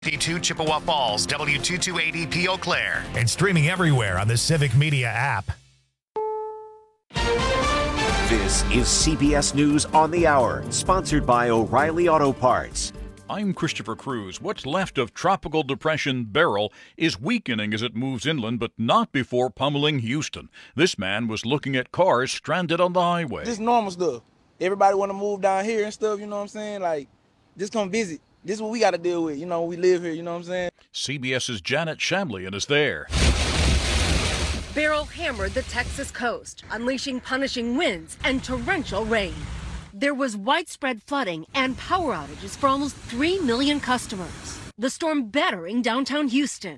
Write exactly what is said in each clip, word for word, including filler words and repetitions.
fifty-two Chippewa Falls, W two two eight zero P Eau Claire. And streaming everywhere on the Civic Media app. This is C B S News on the Hour, sponsored by O'Reilly Auto Parts. I'm Christopher Cruz. What's left of Tropical Depression Beryl is weakening as it moves inland, but not before pummeling Houston. This man was looking at cars stranded on the highway. This is normal stuff. Everybody want to move down here and stuff, you know what I'm saying? Like, just come visit. This is what we got to deal with. You know, we live here, you know what I'm saying? CBS's Janet Shamlian is there. Beryl hammered the Texas coast, unleashing punishing winds and torrential rain. There was widespread flooding and power outages for almost three million customers. The storm battering downtown Houston.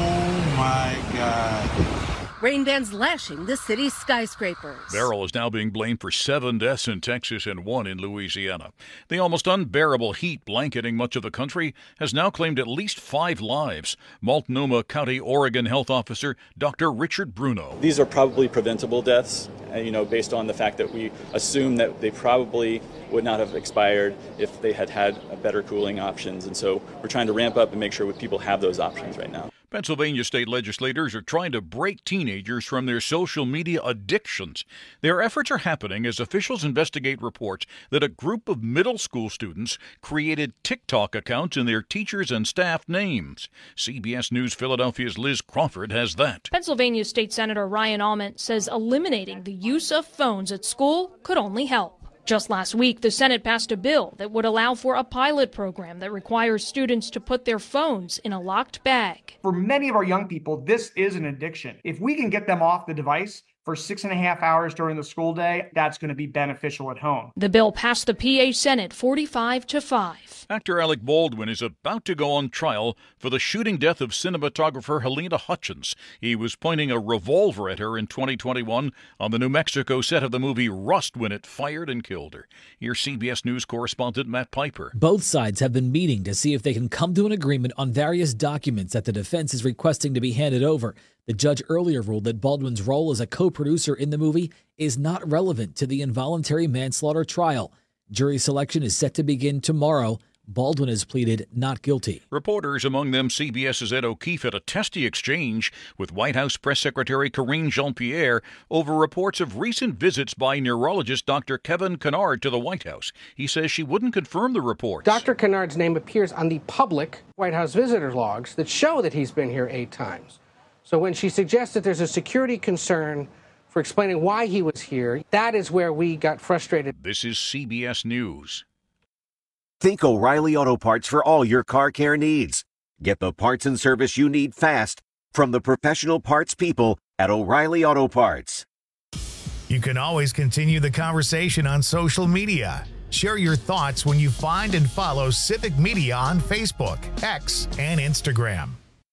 Oh my God. Rain bands lashing the city's skyscrapers. Beryl is now being blamed for seven deaths in Texas and one in Louisiana. The almost unbearable heat blanketing much of the country has now claimed at least five lives. Multnomah County, Oregon Health Officer Doctor Richard Bruno. These are probably preventable deaths, you know, based on the fact that we assume that they probably would not have expired if they had had better cooling options. And so we're trying to ramp up and make sure people have those options right now. Pennsylvania state legislators are trying to break teenagers from their social media addictions. Their efforts are happening as officials investigate reports that a group of middle school students created TikTok accounts in their teachers' and staff names. C B S News Philadelphia's Liz Crawford has that. Pennsylvania State Senator Ryan Alment says eliminating the use of phones at school could only help. Just last week, the Senate passed a bill that would allow for a pilot program that requires students to put their phones in a locked bag. For many of our young people, this is an addiction. If we can get them off the device for six and a half hours during the school day, that's going to be beneficial at home. The bill passed the P A Senate forty-five to five. Actor Alec Baldwin is about to go on trial for the shooting death of cinematographer Helena Hutchins. He was pointing a revolver at her in twenty twenty-one on the New Mexico set of the movie Rust when it fired and killed her. Here's C B S News correspondent Matt Piper. Both sides have been meeting to see if they can come to an agreement on various documents that the defense is requesting to be handed over. The judge earlier ruled that Baldwin's role as a co-producer in the movie is not relevant to the involuntary manslaughter trial. Jury selection is set to begin tomorrow. Baldwin has pleaded not guilty. Reporters, among them CBS's Ed O'Keefe, had a testy exchange with White House Press Secretary Karine Jean-Pierre over reports of recent visits by neurologist Doctor Kevin Kennard to the White House. He says she wouldn't confirm the reports. Doctor Kennard's name appears on the public White House visitor logs that show that he's been here eight times. So when she suggests that there's a security concern for explaining why he was here, that is where we got frustrated. This is C B S News. Think O'Reilly Auto Parts for all your car care needs. Get the parts and service you need fast from the professional parts people at O'Reilly Auto Parts. You can always continue the conversation on social media. Share your thoughts when you find and follow Civic Media on Facebook, X, and Instagram.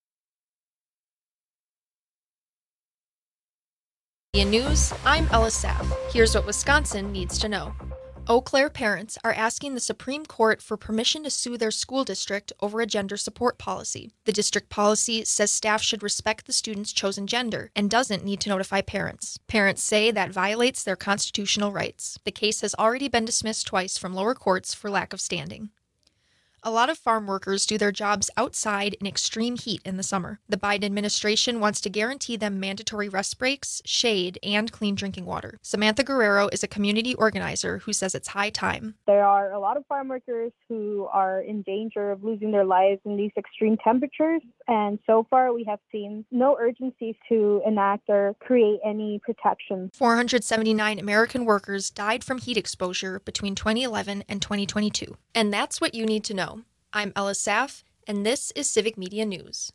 In news, I'm Ella Sapp. Here's what Wisconsin needs to know. Eau Claire parents are asking the Supreme Court for permission to sue their school district over a gender support policy. The district policy says staff should respect the student's chosen gender and doesn't need to notify parents. Parents say that violates their constitutional rights. The case has already been dismissed twice from lower courts for lack of standing. A lot of farm workers do their jobs outside in extreme heat in the summer. The Biden administration wants to guarantee them mandatory rest breaks, shade, and clean drinking water. Samantha Guerrero is a community organizer who says it's high time. There are a lot of farm workers who are in danger of losing their lives in these extreme temperatures, and so far we have seen no urgency to enact or create any protection. four hundred seventy-nine American workers died from heat exposure between twenty eleven and twenty twenty-two. And that's what you need to know. I'm Ella Saff, and this is Civic Media News.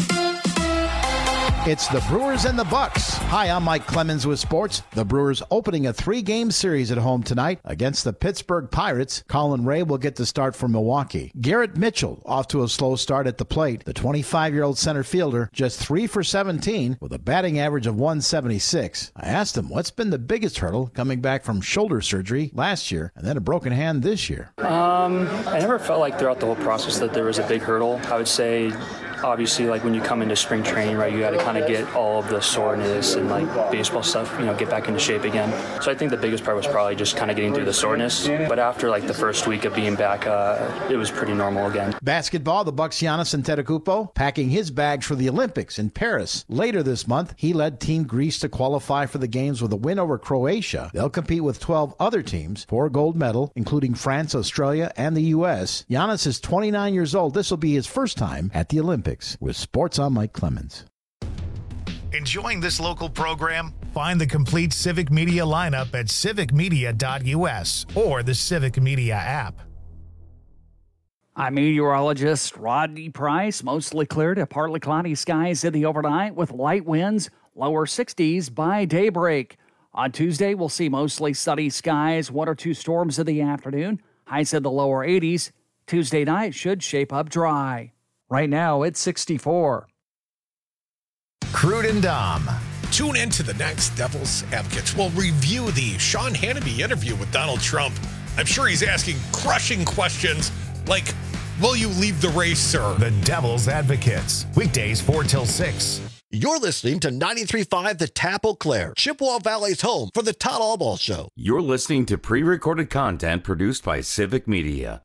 It's the Brewers and the Bucks. Hi, I'm Mike Clemens with sports. The Brewers opening a three-game series at home tonight against the Pittsburgh Pirates. Colin Ray will get the start for Milwaukee. Garrett Mitchell off to a slow start at the plate. The twenty-five-year-old center fielder just three for seventeen with a batting average of one seventy-six. I asked him what's been the biggest hurdle coming back from shoulder surgery last year and then a broken hand this year. Um, I never felt like throughout the whole process that there was a big hurdle. I would say obviously, like when you come into spring training, right, you got to kind of get all of the soreness and like baseball stuff, you know, get back into shape again. So I think the biggest part was probably just kind of getting through the soreness. But after like the first week of being back, uh, it was pretty normal again. Basketball, the Bucks' Giannis Antetokounmpo packing his bags for the Olympics in Paris. Later this month, he led Team Greece to qualify for the games with a win over Croatia. They'll compete with twelve other teams for a gold medal, including France, Australia, and the U S. Giannis is twenty-nine years old. This will be his first time at the Olympics. With Sports, I'm Mike Clemens. Enjoying this local program? Find the complete Civic Media lineup at civic media dot u s or the Civic Media app. I'm meteorologist Rodney Price. Mostly clear to partly cloudy skies in the overnight with light winds, lower sixties by daybreak. On Tuesday, we'll see mostly sunny skies, one or two storms in the afternoon, highs in the lower eighties. Tuesday night should shape up dry. Right now, it's sixty-four. Crude and Dom. Tune in to the next Devil's Advocates. We'll review the Sean Hannity interview with Donald Trump. I'm sure he's asking crushing questions like, will you leave the race, sir? The Devil's Advocates. Weekdays four till six. You're listening to ninety-three point five The Tap Eau Claire, Chippewa Valley's home for the Todd Albaugh Show. You're listening to pre-recorded content produced by Civic Media.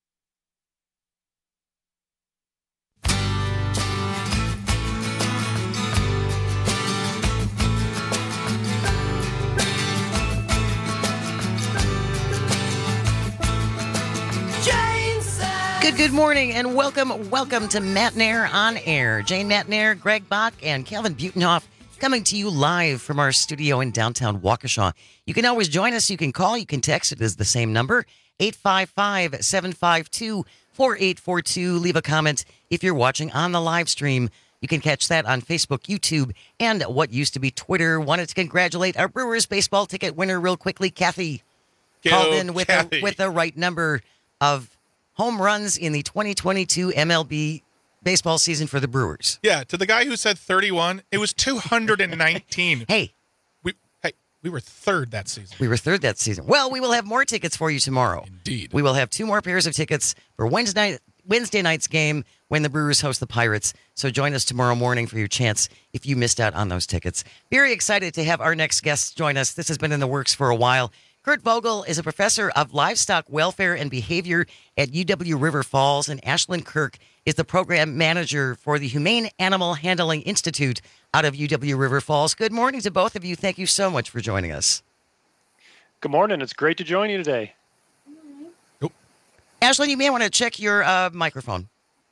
Good, good morning, and welcome, welcome to Matt Nair on Air. Jane Matt Nair, Greg Bach, and Calvin Butenhoff coming to you live from our studio in downtown Waukesha. You can always join us. You can call. You can text. It is the same number, eight five five, seven five two, four eight four two. Leave a comment if you're watching on the live stream. You can catch that on Facebook, YouTube, and what used to be Twitter. Wanted to congratulate our Brewers baseball ticket winner real quickly, Kathy. Yo, called in with Kathy. a, with the right number of home runs in the twenty twenty-two M L B baseball season for the Brewers. Yeah, to the guy who said thirty-one, it was two hundred nineteen. Hey. We hey, we were third that season. We were third that season. Well, we will have more tickets for you tomorrow. Indeed. We will have two more pairs of tickets for Wednesday night, Wednesday night's game when the Brewers host the Pirates. So join us tomorrow morning for your chance if you missed out on those tickets. Very excited to have our next guest join us. This has been in the works for a while. Kurt Vogel is a professor of livestock welfare and behavior at U W River Falls, and Ashlyn Kirk is the program manager for the Humane Animal Handling Institute out of U W River Falls. Good morning to both of you. Thank you so much for joining us. Good morning. It's great to join you today. Oh. Ashlyn, you may want to check your uh, microphone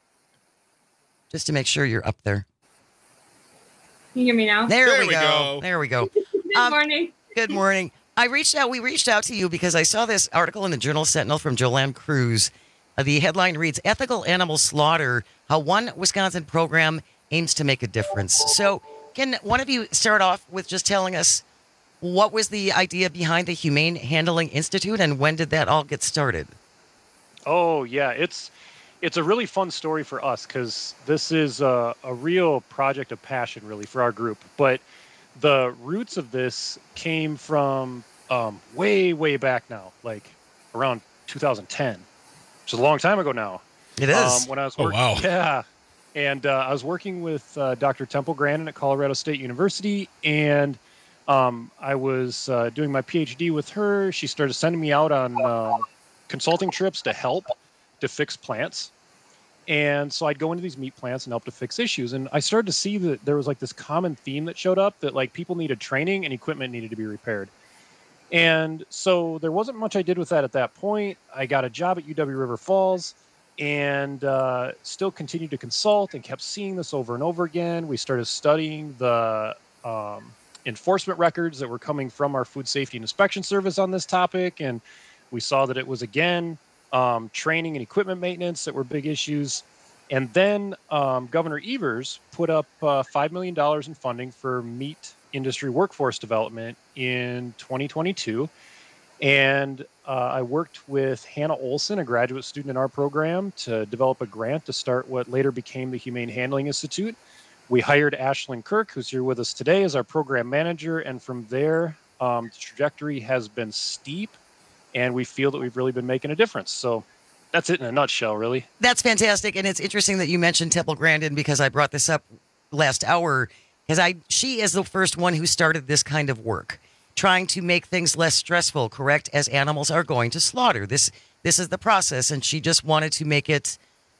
just to make sure you're up there. Can you hear me now? There, There we, we go. go. There we go. Good Um, morning. Good morning. I reached out. We reached out to you because I saw this article in the Journal Sentinel from Joanne Cruz. Uh, the headline reads, Ethical Animal Slaughter, How One Wisconsin Program Aims to Make a Difference. So can one of you start off with just telling us what was the idea behind the Humane Handling Institute and when did that all get started? Oh, yeah. It's it's a really fun story for us because this is a, a real project of passion, really, for our group. But the roots of this came from um, way, way back now, like around two thousand ten, which is a long time ago now. It is. Um, when I was Oh, working, wow. Yeah. And uh, I was working with uh, Doctor Temple Grandin at Colorado State University, and um, I was uh, doing my PhD with her. She started sending me out on um, consulting trips to help to fix plants. And so I'd go into these meat plants and help to fix issues. And I started to see that there was like this common theme that showed up that like people needed training and equipment needed to be repaired. And so there wasn't much I did with that at that point. I got a job at U W River Falls and uh, still continued to consult and kept seeing this over and over again. We started studying the um, enforcement records that were coming from our Food Safety and Inspection Service on this topic. And we saw that it was, again, Um, training and equipment maintenance that were big issues. And then um, Governor Evers put up uh, five million dollars in funding for meat industry workforce development in twenty twenty-two. And uh, I worked with Hannah Olson, a graduate student in our program, to develop a grant to start what later became the Humane Handling Institute. We hired Ashlyn Kirk, who's here with us today, as our program manager. And from there, um, the trajectory has been steep. And we feel that we've really been making a difference. So that's it in a nutshell, really. That's fantastic. And it's interesting that you mentioned Temple Grandin, because I brought this up last hour, because I she is the first one who started this kind of work, trying to make things less stressful, correct, as animals are going to slaughter. This this is the process, and she just wanted to make it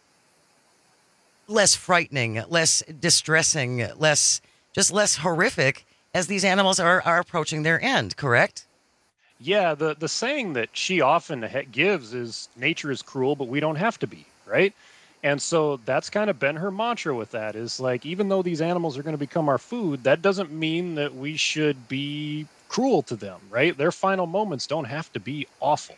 less frightening, less distressing, less just less horrific as these animals are, are approaching their end, correct? Yeah, the, the saying that she often ha- gives is nature is cruel, but we don't have to be, right? And so that's kind of been her mantra with that, is like, even though these animals are going to become our food, that doesn't mean that we should be cruel to them, right? Their final moments don't have to be awful.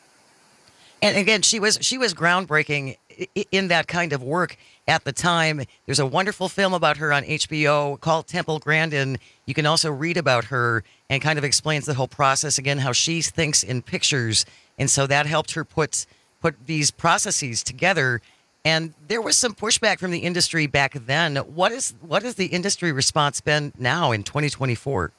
And again, she was she was groundbreaking in that kind of work at the time. There's a wonderful film about her on H B O called Temple Grandin. You can also read about her, and kind of explains the whole process, again, how she thinks in pictures. And so that helped her put put these processes together. And there was some pushback from the industry back then. What is what has the industry response been now in twenty twenty-four?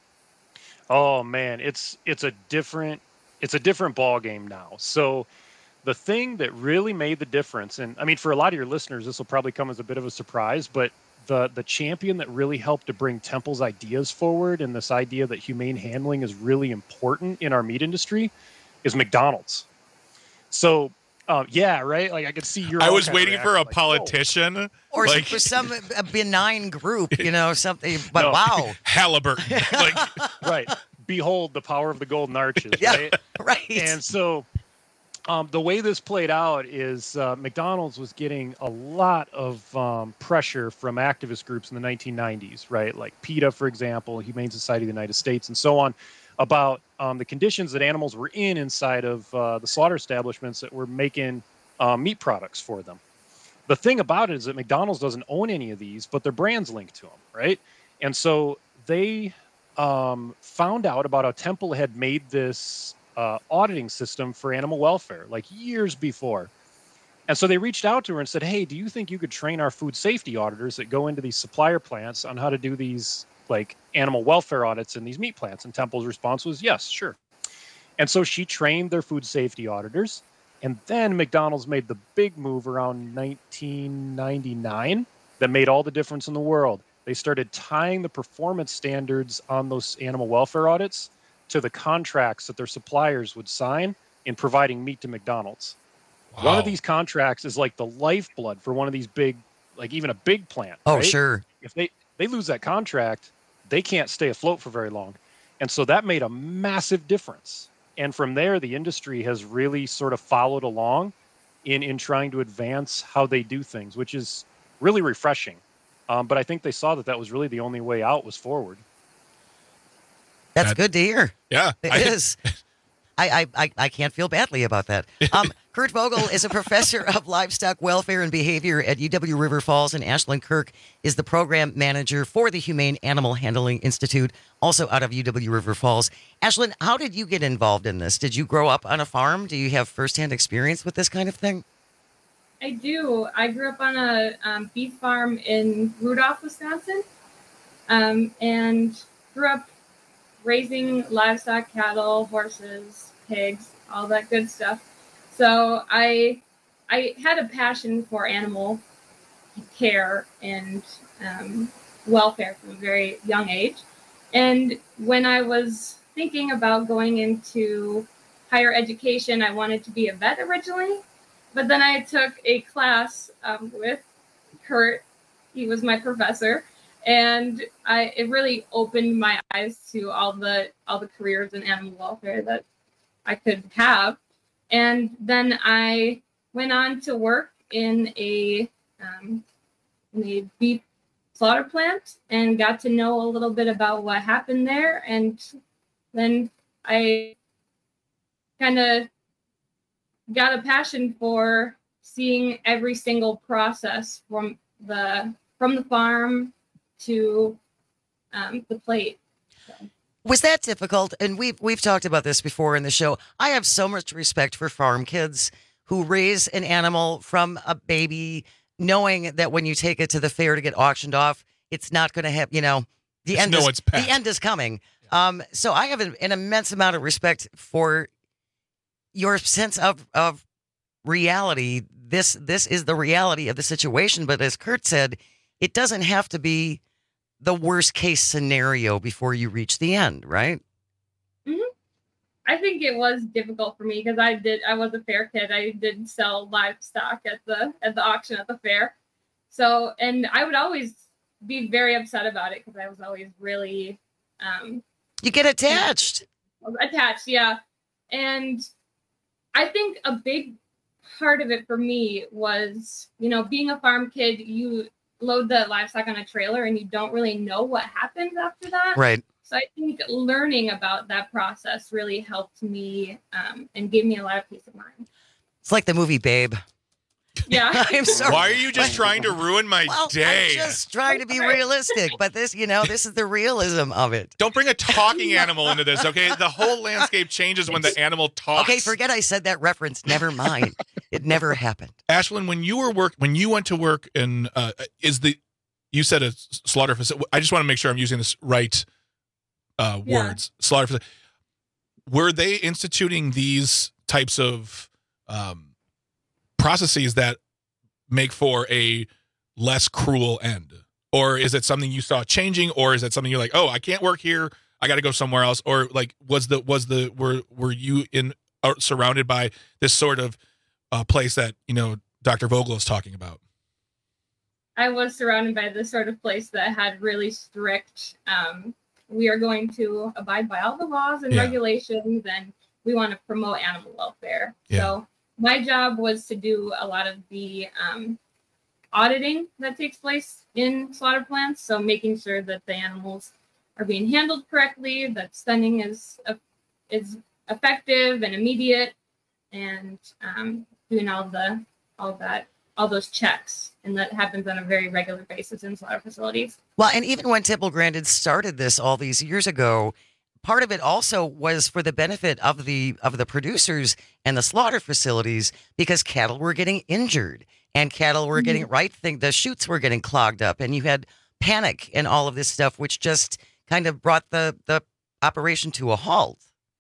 Oh man, it's it's a different it's a different ball game now. So the thing that really made the difference, and I mean, for a lot of your listeners, this will probably come as a bit of a surprise, but the the champion that really helped to bring Temple's ideas forward, and this idea that humane handling is really important in our meat industry, is McDonald's. So, uh, yeah, right? Like, I could see your. I was waiting for a like, politician. Oh. Or like, for some a benign group, you know, something. But no. wow. Halliburton. Like, right. Behold the power of the golden arches, yeah, right? Right. And so um, the way this played out is uh, McDonald's was getting a lot of um, pressure from activist groups in the nineteen nineties, right? Like PETA, for example, Humane Society of the United States, and so on, about um, the conditions that animals were in inside of uh, the slaughter establishments that were making uh, meat products for them. The thing about it is that McDonald's doesn't own any of these, but their brand's linked to them, right? And so they um, found out about how Temple had made this uh, auditing system for animal welfare, like years before. And so they reached out to her and said, hey, do you think you could train our food safety auditors that go into these supplier plants on how to do these like animal welfare audits in these meat plants? And Temple's response was, yes, sure. And so she trained their food safety auditors. And then McDonald's made the big move around nineteen ninety-nine that made all the difference in the world. They started tying the performance standards on those animal welfare audits to the contracts that their suppliers would sign in providing meat to McDonald's. Wow. One of these contracts is like the lifeblood for one of these big, like even a big plant. Oh, right? sure. If they, they lose that contract, they can't stay afloat for very long. And so that made a massive difference. And from there, the industry has really sort of followed along in, in trying to advance how they do things, which is really refreshing. Um, but I think they saw that that was really the only way out was forward. That's that, good to hear. Yeah. It I, is. I, I, I can't feel badly about that. Um, Kurt Vogel is a professor of livestock welfare and behavior at U W River Falls, and Ashlyn Kirk is the program manager for the Humane Animal Handling Institute, also out of U W River Falls. Ashlyn, how did you get involved in this? Did you grow up on a farm? Do you have firsthand experience with this kind of thing? I do. I grew up on a um, beef farm in Rudolph, Wisconsin, um, and grew up raising livestock, cattle, horses, pigs, all that good stuff. So I I had a passion for animal care and um, welfare from a very young age. And when I was thinking about going into higher education, I wanted to be a vet originally. But then I took a class um, with Kurt. He was my professor. And I, it really opened my eyes to all the all the careers in animal welfare that I could have. And then I went on to work in a um, in a beef slaughter plant and got to know a little bit about what happened there. And then I kind of got a passion for seeing every single process from the from the farm to um, the plate. So. Was that difficult? And we've we've talked about this before in the show. I have so much respect for farm kids who raise an animal from a baby, knowing that when you take it to the fair to get auctioned off, it's not going to have, you know, the it's end. No, is, it's the end is coming. Um, so I have an, an immense amount of respect for your sense of of reality. This this is the reality of the situation. But as Kurt said, it doesn't have to be the worst case scenario before you reach the end, right? Mm-hmm. I think it was difficult for me because I did. I was a fair kid. I did sell livestock at the at the auction at the fair. So, and I would always be very upset about it because I was always really. Um, you get attached. Attached, yeah. And I think a big part of it for me was, you know, being a farm kid, you load the livestock on a trailer and you don't really know what happens after that. Right. So I think learning about that process really helped me um, and gave me a lot of peace of mind. It's like the movie Babe. Yeah. I'm sorry. Why are you just trying to ruin my well, day? I'm just trying to be realistic, but this, you know, this is the realism of it. Don't bring a talking animal into this, okay? The whole landscape changes when the animal talks. Okay, forget I said that reference. Never mind. It never happened. Ashlyn, when you were work, when you went to work in, uh, is the, you said a slaughter facility. I just want to make sure I'm using this right uh, Yeah. words. Slaughter facility. Were they instituting these types of um, processes that make for a less cruel end? Or is it something you saw changing, or is it something you're like, oh, I can't work here, I got to go somewhere else? Or like, was the, was the, were, were you in, uh, surrounded by this sort of uh, place that, you know, Doctor Vogel is talking about? I was surrounded by this sort of place that had really strict, um, we are going to abide by all the laws and Yeah. regulations, and we want to promote animal welfare. Yeah. So my job was to do a lot of the um, auditing that takes place in slaughter plants. So making sure that the animals are being handled correctly, that stunning is uh, is effective and immediate, and um, doing all the all that all those checks, and that happens on a very regular basis in slaughter facilities. Well, and even when Temple Grandin started this all these years ago, part of it also was for the benefit of the of the producers and the slaughter facilities, because cattle were getting injured and cattle were getting right thing the chutes were getting clogged up, and you had panic and all of this stuff, which just kind of brought the the operation to a halt.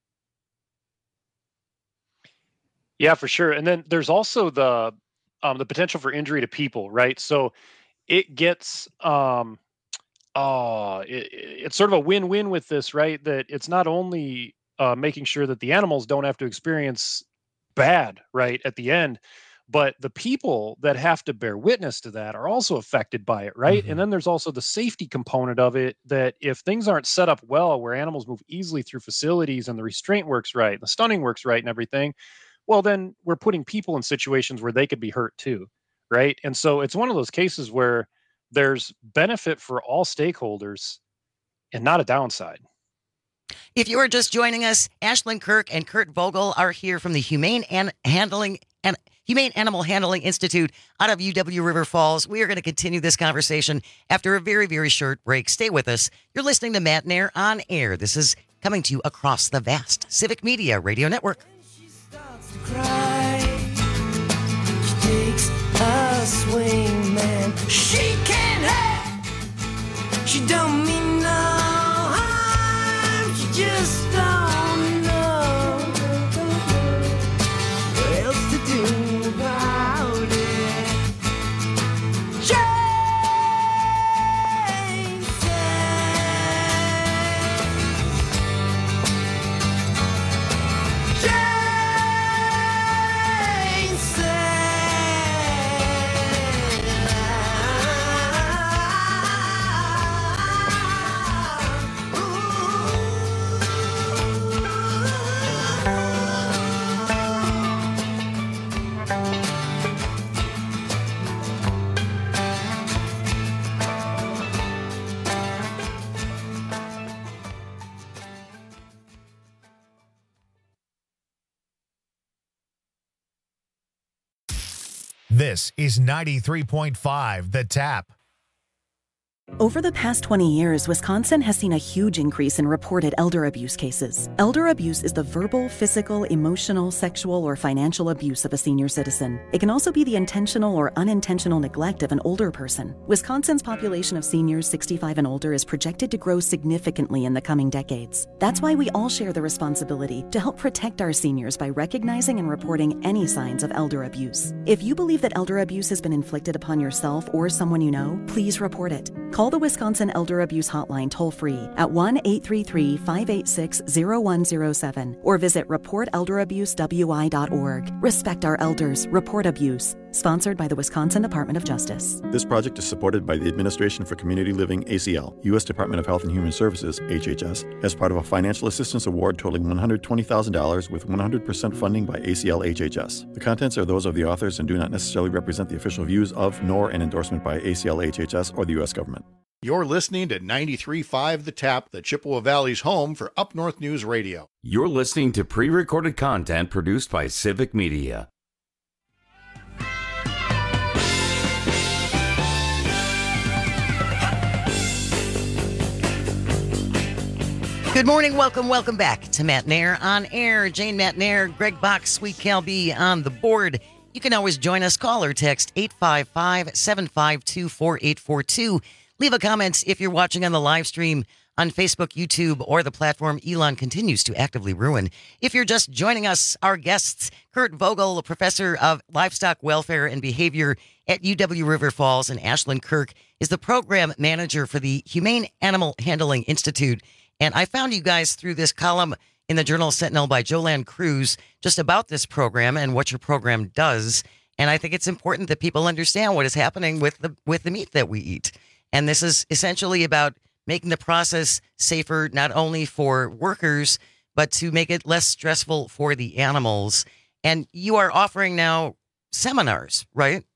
Yeah, for sure. And then there's also the um, the potential for injury to people, right? So it gets um, oh, it, it's sort of a win-win with this, right? That it's not only uh, making sure that the animals don't have to experience bad, right, at the end, but the people that have to bear witness to that are also affected by it, right? Mm-hmm. And then there's also the safety component of it, that if things aren't set up well, where animals move easily through facilities and the restraint works right, the stunning works right and everything, well, then we're putting people in situations where they could be hurt too, right? And so it's one of those cases where there's benefit for all stakeholders and not a downside. If you are just joining us, Ashlyn Kirk and Kurt Vogel are here from the Humane and Handling and Humane Animal Handling Institute out of U W River Falls. We are going to continue this conversation after a very, very short break. Stay with us. You're listening to Matt and Air on Air. This is coming to you across the vast Civic Media Radio Network. Cry. She takes a swing, man. She can't help. She don't mean no harm. She just don't know what else to do about it. Jane said. Jane This is ninety-three point five The Tap. Over the past twenty years, Wisconsin has seen a huge increase in reported elder abuse cases. Elder abuse is the verbal, physical, emotional, sexual, or financial abuse of a senior citizen. It can also be the intentional or unintentional neglect of an older person. Wisconsin's population of seniors sixty-five and older is projected to grow significantly in the coming decades. That's why we all share the responsibility to help protect our seniors by recognizing and reporting any signs of elder abuse. If you believe that elder abuse has been inflicted upon yourself or someone you know, please report it. Call the Wisconsin Elder Abuse Hotline toll-free at one eight three three, five eight six, zero one zero seven or visit report elder abuse w i dot org. Respect our elders. Report abuse. Sponsored by the Wisconsin Department of Justice. This project is supported by the Administration for Community Living, A C L, U S Department of Health and Human Services, H H S, as part of a financial assistance award totaling one hundred twenty thousand dollars with one hundred percent funding by A C L H H S. The contents are those of the authors and do not necessarily represent the official views of, nor an endorsement by A C L H H S or the U S government. You're listening to ninety-three point five The Tap, the Chippewa Valley's home for Up North News Radio. You're listening to pre-recorded content produced by Civic Media. Good morning, welcome, welcome back to Matt Nair on air. Jane Matt Nair, Greg Bach, Sweet Cal B on the board. You can always join us. Call or text eight five five, seven five two, four eight four two. Leave a comment if you're watching on the live stream on Facebook, YouTube, or the platform Elon continues to actively ruin. If you're just joining us, our guests, Kurt Vogel, a professor of livestock welfare and behavior at U W River Falls, and Ashlyn Kirk is the program manager for the Humane Animal Handling Institute. And I found you guys through this column in the Journal Sentinel by Joanne Cruz just about this program and what your program does. And I think it's important that people understand what is happening with the with the meat that we eat. And this is essentially about making the process safer, not only for workers, but to make it less stressful for the animals. And you are offering now seminars, right?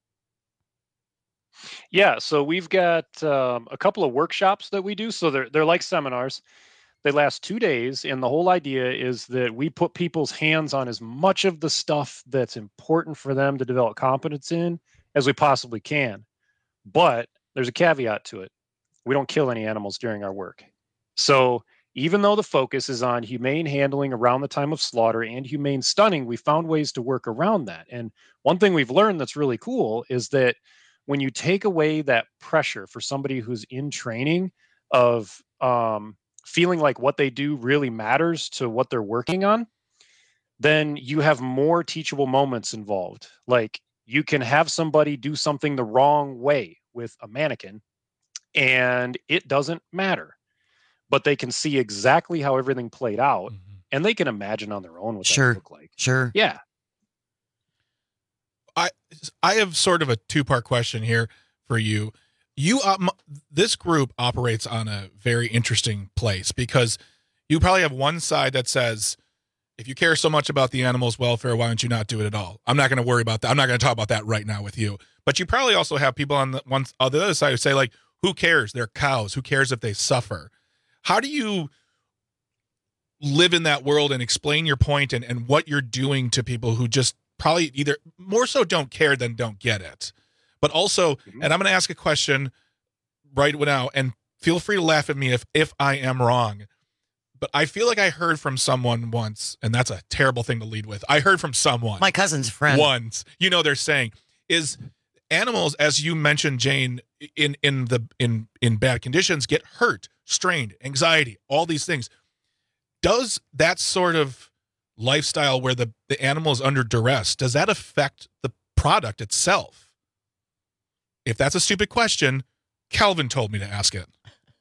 Yeah, so we've got um, a couple of workshops that we do. So they're they're like seminars. They last two days, and the whole idea is that we put people's hands on as much of the stuff that's important for them to develop competence in as we possibly can. But there's a caveat to it. We don't kill any animals during our work. So even though the focus is on humane handling around the time of slaughter and humane stunning, we found ways to work around that. And one thing we've learned that's really cool is that when you take away that pressure for somebody who's in training of um, feeling like what they do really matters to what they're working on, then you have more teachable moments involved. Like you can have somebody do something the wrong way with a mannequin and it doesn't matter, but they can see exactly how everything played out mm-hmm. and they can imagine on their own what sure. that would look like. Sure. Yeah. I I have sort of a two-part question here for you. You um, this group operates on a very interesting place because you probably have one side that says, if you care so much about the animals' welfare, why don't you not do it at all? I'm not going to worry about that. I'm not going to talk about that right now with you. But you probably also have people on the one on the other side who say, like, who cares? They're cows. Who cares if they suffer? How do you live in that world and explain your point and, and what you're doing to people who just probably either more so don't care than don't get it? But also, mm-hmm. and I'm going to ask a question right now, and feel free to laugh at me if if I am wrong. But I feel like I heard from someone once, and that's a terrible thing to lead with. I heard from someone. My cousin's friend. Once. You know, they're saying, is animals, as you mentioned, Jane, in, in the in in bad conditions, get hurt, strained, anxiety, all these things. Does that sort of lifestyle where the, the animal is under duress, does that affect the product itself? If that's a stupid question, Calvin told me to ask it.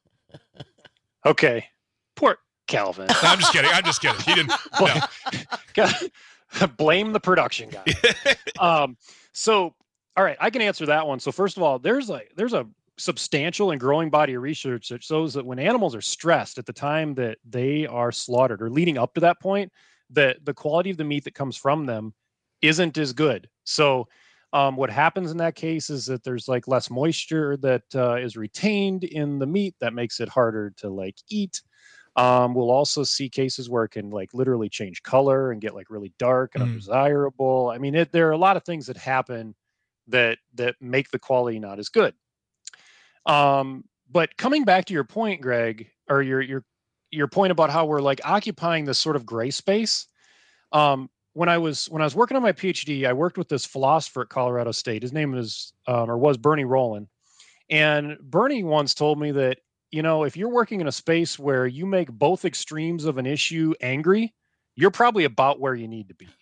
Okay. Poor Calvin. No, I'm just kidding. I'm just kidding. He didn't. No. Blame the production guy. um, so, all right, I can answer that one. So, first of all, there's a there's a substantial and growing body of research that shows that when animals are stressed at the time that they are slaughtered or leading up to that point, that the quality of the meat that comes from them isn't as good. So, um, what happens in that case is that there's like less moisture that uh, is retained in the meat that makes it harder to like eat. Um, we'll also see cases where it can like literally change color and get like really dark and mm. undesirable. I mean, it, there are a lot of things that happen that that make the quality not as good. Um, but coming back to your point, Greg, or your your your point about how we're like occupying this sort of gray space. Um, when I was when I was working on my PhD, I worked with this philosopher at Colorado State. His name is um, or was Bernie Rowland, and Bernie once told me that, you know, if you're working in a space where you make both extremes of an issue angry, you're probably about where you need to be.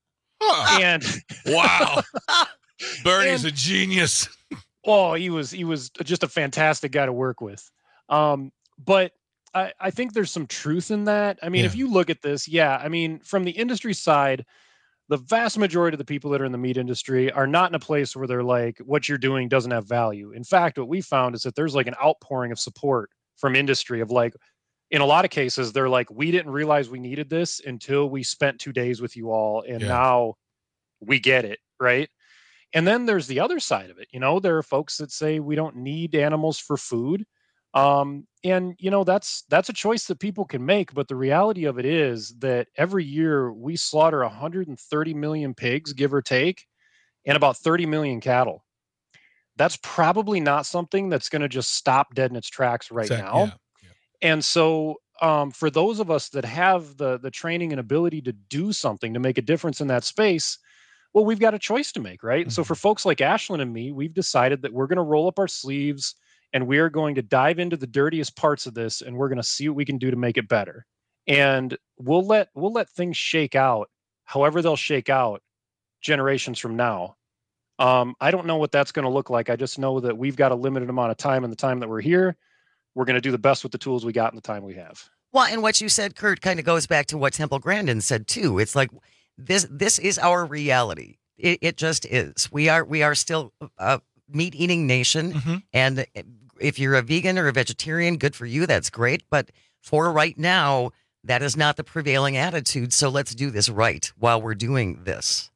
Huh. And wow, Bernie's and, a genius. Oh, he was he was just a fantastic guy to work with. Um, but I, I think there's some truth in that. I mean, Yeah. if you look at this, yeah, I mean, from the industry side, the vast majority of the people that are in the meat industry are not in a place where they're like, what you're doing doesn't have value. In fact, what we found is that there's like an outpouring of support from industry of like, in a lot of cases, they're like, we didn't realize we needed this until we spent two days with you all. And Yeah. now we get it. Right. And then there's the other side of it. You know, there are folks that say we don't need animals for food. Um, and you know, that's, that's a choice that people can make. But the reality of it is that every year we slaughter one hundred thirty million pigs, give or take, and about thirty million cattle. That's probably not something that's going to just stop dead in its tracks right Exact- now. yeah. And so, um, for those of us that have the, the training and ability to do something to make a difference in that space, well, we've got a choice to make, right? So for folks like Ashlyn and me, we've decided that we're going to roll up our sleeves and we are going to dive into the dirtiest parts of this, and we're going to see what we can do to make it better. And we'll let we'll let things shake out, however they'll shake out, generations from now. Um, I don't know what that's going to look like. I just know that we've got a limited amount of time, and the time that we're here, we're going to do the best with the tools we got and the time we have. Well, and what you said, Kurt, kind of goes back to what Temple Grandin said too. It's like this this is our reality. It, it just is. We are we are still a meat eating nation, Mm-hmm. and if you're a vegan or a vegetarian, good for you. That's great. But for right now, that is not the prevailing attitude. So let's do this right while we're doing this.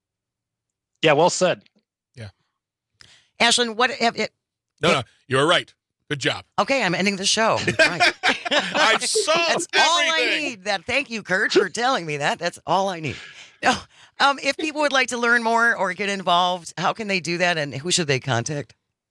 Yeah, well said. Yeah. Ashlyn, what have it? No, no, you're right. Good job. Okay, I'm ending the show. Right. I saw That's everything. all I need. That. Thank you, Kurt, for telling me that. That's all I need. No, um, if people would like to learn more or get involved, how can they do that, and who should they contact?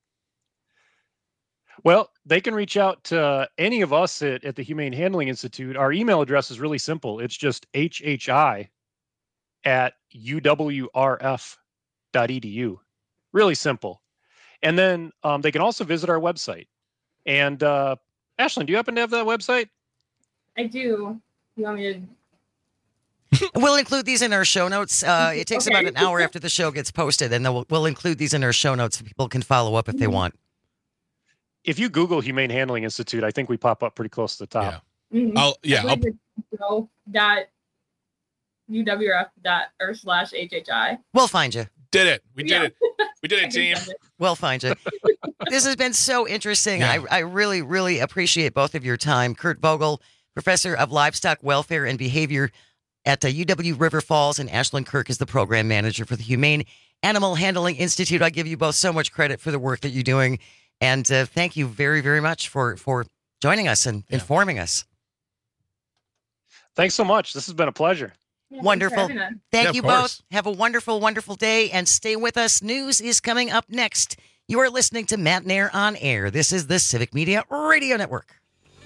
Well, they can reach out to any of us at, at the Humane Handling Institute. Our email address is really simple. It's just H H I at U W R F dot E D U. Really simple. And then um, they can also visit our website. And uh, Ashlyn, do you happen to have that website? I do. You want me to? We'll include these in our show notes. Uh, it takes Okay. about an hour after the show gets posted, and then we'll, we'll include these in our show notes so people can follow up if they want. If you Google Humane Handling Institute, I think we pop up pretty close to the top. Mhm. I'll yeah. I I'll, believe it's info dot U W R F dot or slash H H I. We'll find you. did it. We did Yeah. it. We did I it, can team. send it. We'll find you. This has been so interesting. Yeah. I, I really, really appreciate both of your time. Kurt Vogel, Professor of Livestock Welfare and Behavior at the U W River Falls, and Ashlyn Kirk is the Program Manager for the Humane Animal Handling Institute. I give you both so much credit for the work that you're doing. And uh, thank you very, very much for, for joining us and Yeah. informing us. Thanks so much. This has been a pleasure. Yeah, thanks for Wonderful. having us. Thank Yeah, of you course. both. Have a wonderful, wonderful day and stay with us. News is coming up next. You are listening to Matt Nair on Air. This is the Civic Media Radio Network.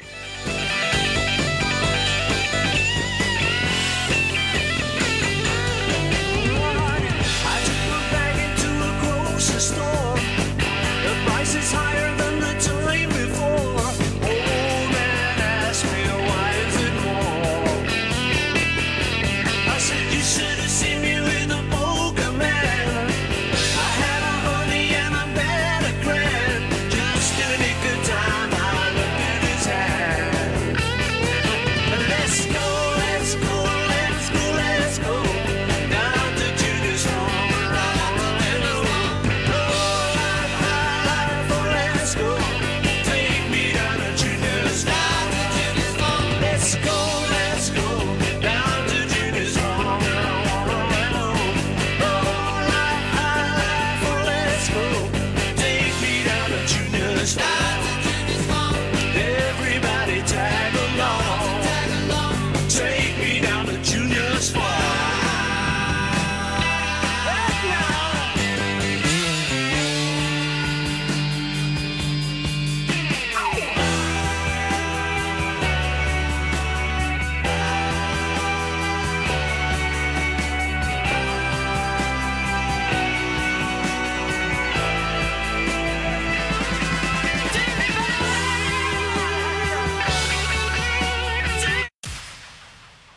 I took her bag into a grocery store. The price is higher than the time before. Old man asked me, why is it more? I said, you should have seen me with a poker man. I had a honey and a bed of grand. Just in a good time, I looked at his